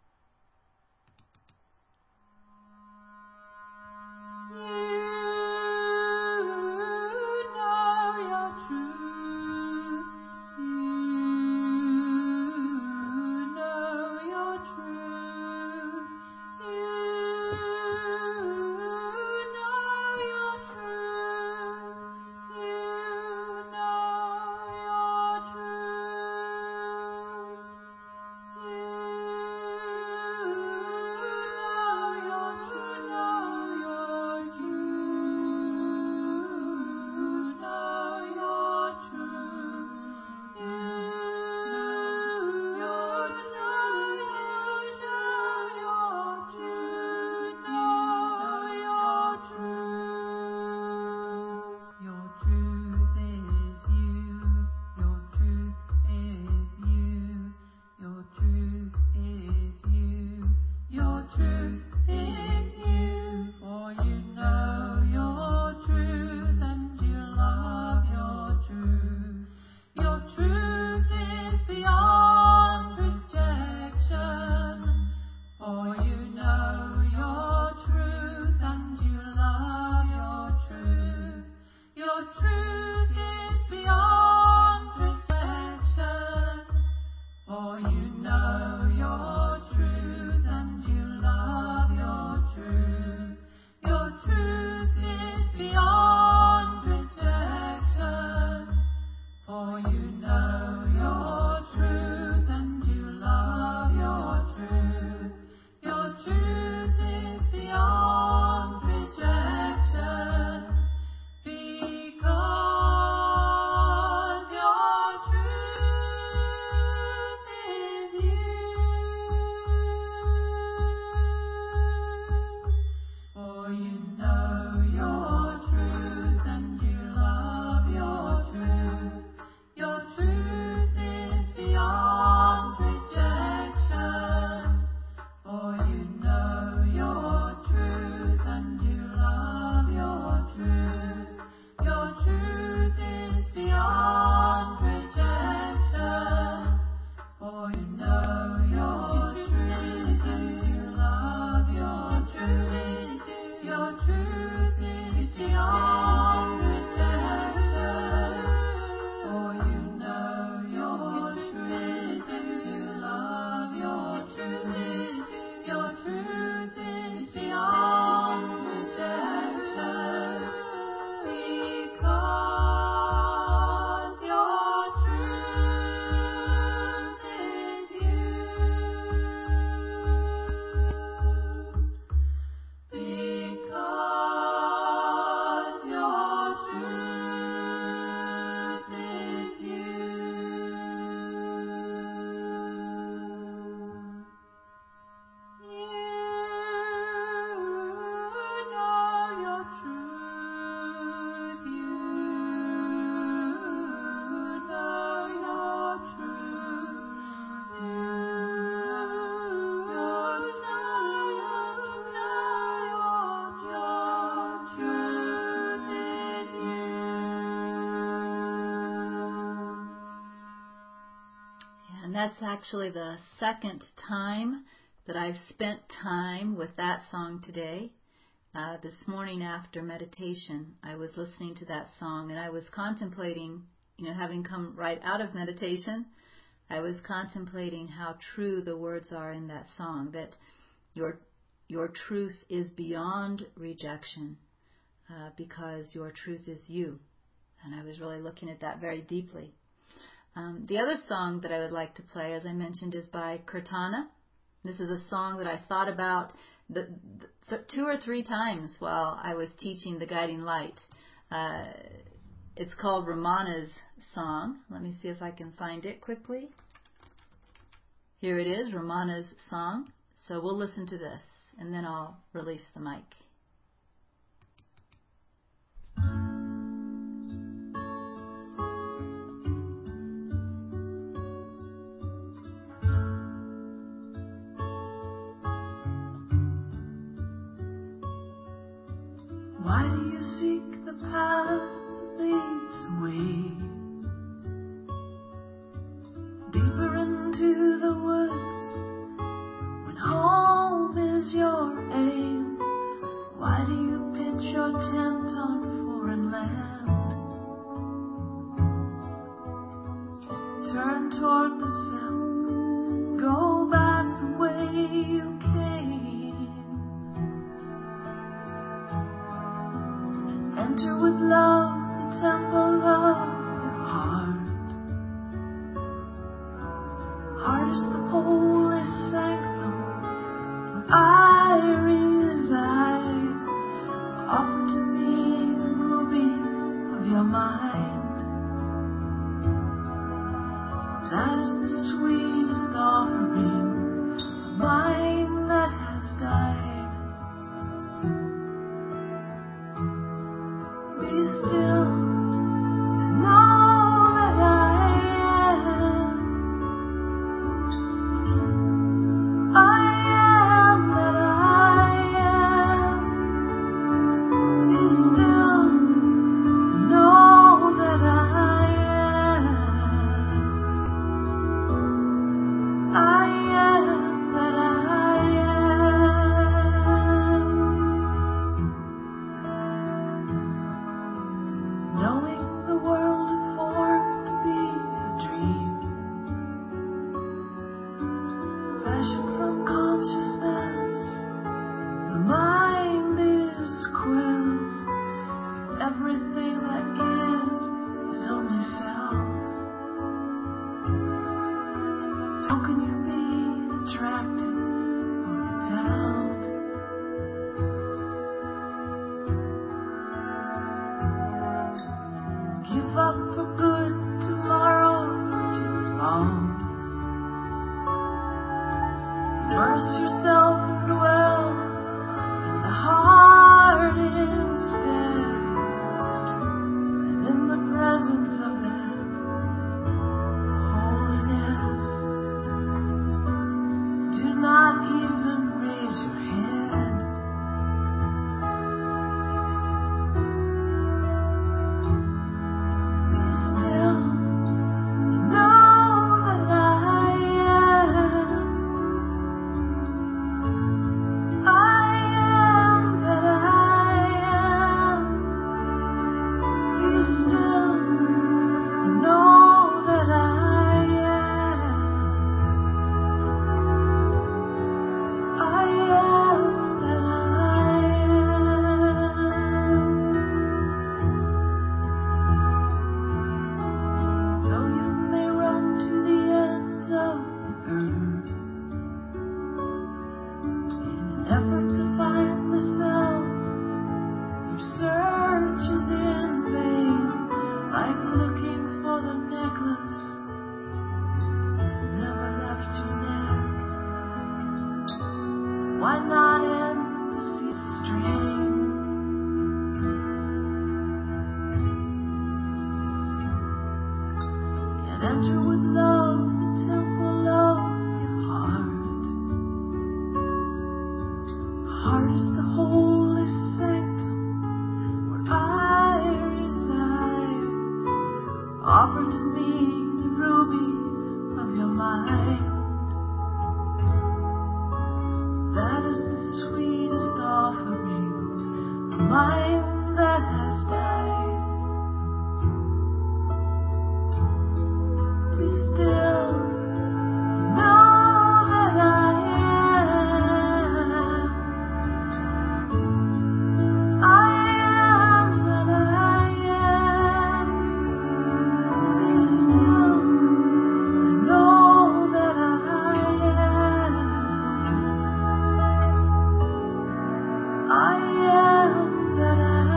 That's actually the second time that I've spent time with that song today. Uh, this morning after meditation, I was listening to that song and I was contemplating, you know, having come right out of meditation, I was contemplating how true the words are in that song, that your your truth is beyond rejection uh, because your truth is you. And I was really looking at that very deeply. Um, the other song that I would like to play, as I mentioned, is by Kirtana. This is a song that I thought about the, the, two or three times while I was teaching the Guiding Light. Uh, it's called Ramana's Song. Let me see if I can find it quickly. Here it is, Ramana's Song. So we'll listen to this, and then I'll release the mic. Why do you seek the path that leads away? Deeper into the woods when home is your aim. Why do you pitch your tent on foreign land? Turn toward the south, go back the way you came. Enter with love the temple of your heart. Heart is the holy sanctum where I reside. Offer to me the ruby of your mind. That is the sweetest offering, a mind that has died. Be still and know that I am. I am that I am. Be still and know that I am. I am that I am. Knowing the world had formed to be a dream, fashioned from consciousness, the mind is quelled. Everything that is is only self. How can you be attracted or repelled? Give up for good tomorrow which is false. Immerse yourself and dwell in the heart instead, and in the presence of that holiness. Do not even raise your head. Be still and know that I am. I am that I am. Be still and know that I am. I am that I am. Though you may run to the ends of the earth in an effort to find the self, your search is in vain, like looking for the necklace that never left your neck. Why not end the sea strain? And enter with love the temple of your heart. Heart is the holy sanctum where I reside. Offer to me the ruby of your mind. That is the sweetest offering, a mind that has died. Be still, know that I am. I am that I am. Be still and know that I am. I am that I am.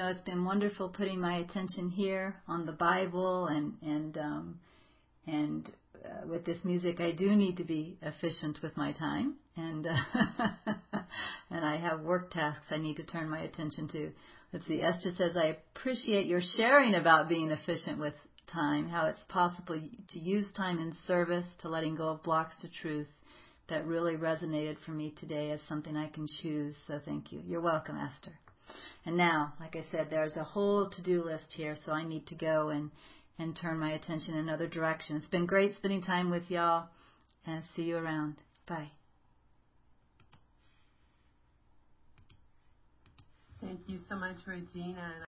know, it's been wonderful putting my attention here on the Bible and and um, and uh, with this music. I do need to be efficient with my time, and uh, and I have work tasks I need to turn my attention to. Let's see. Esther says, I appreciate your sharing about being efficient with time, how it's possible to use time in service to letting go of blocks to truth. That really resonated for me today as something I can choose. So thank you. You're welcome, Esther. And now, like I said, there's a whole to-do list here, so I need to go and, and turn my attention in another direction. It's been great spending time with y'all, and see you around. Bye. Thank you so much, Regina.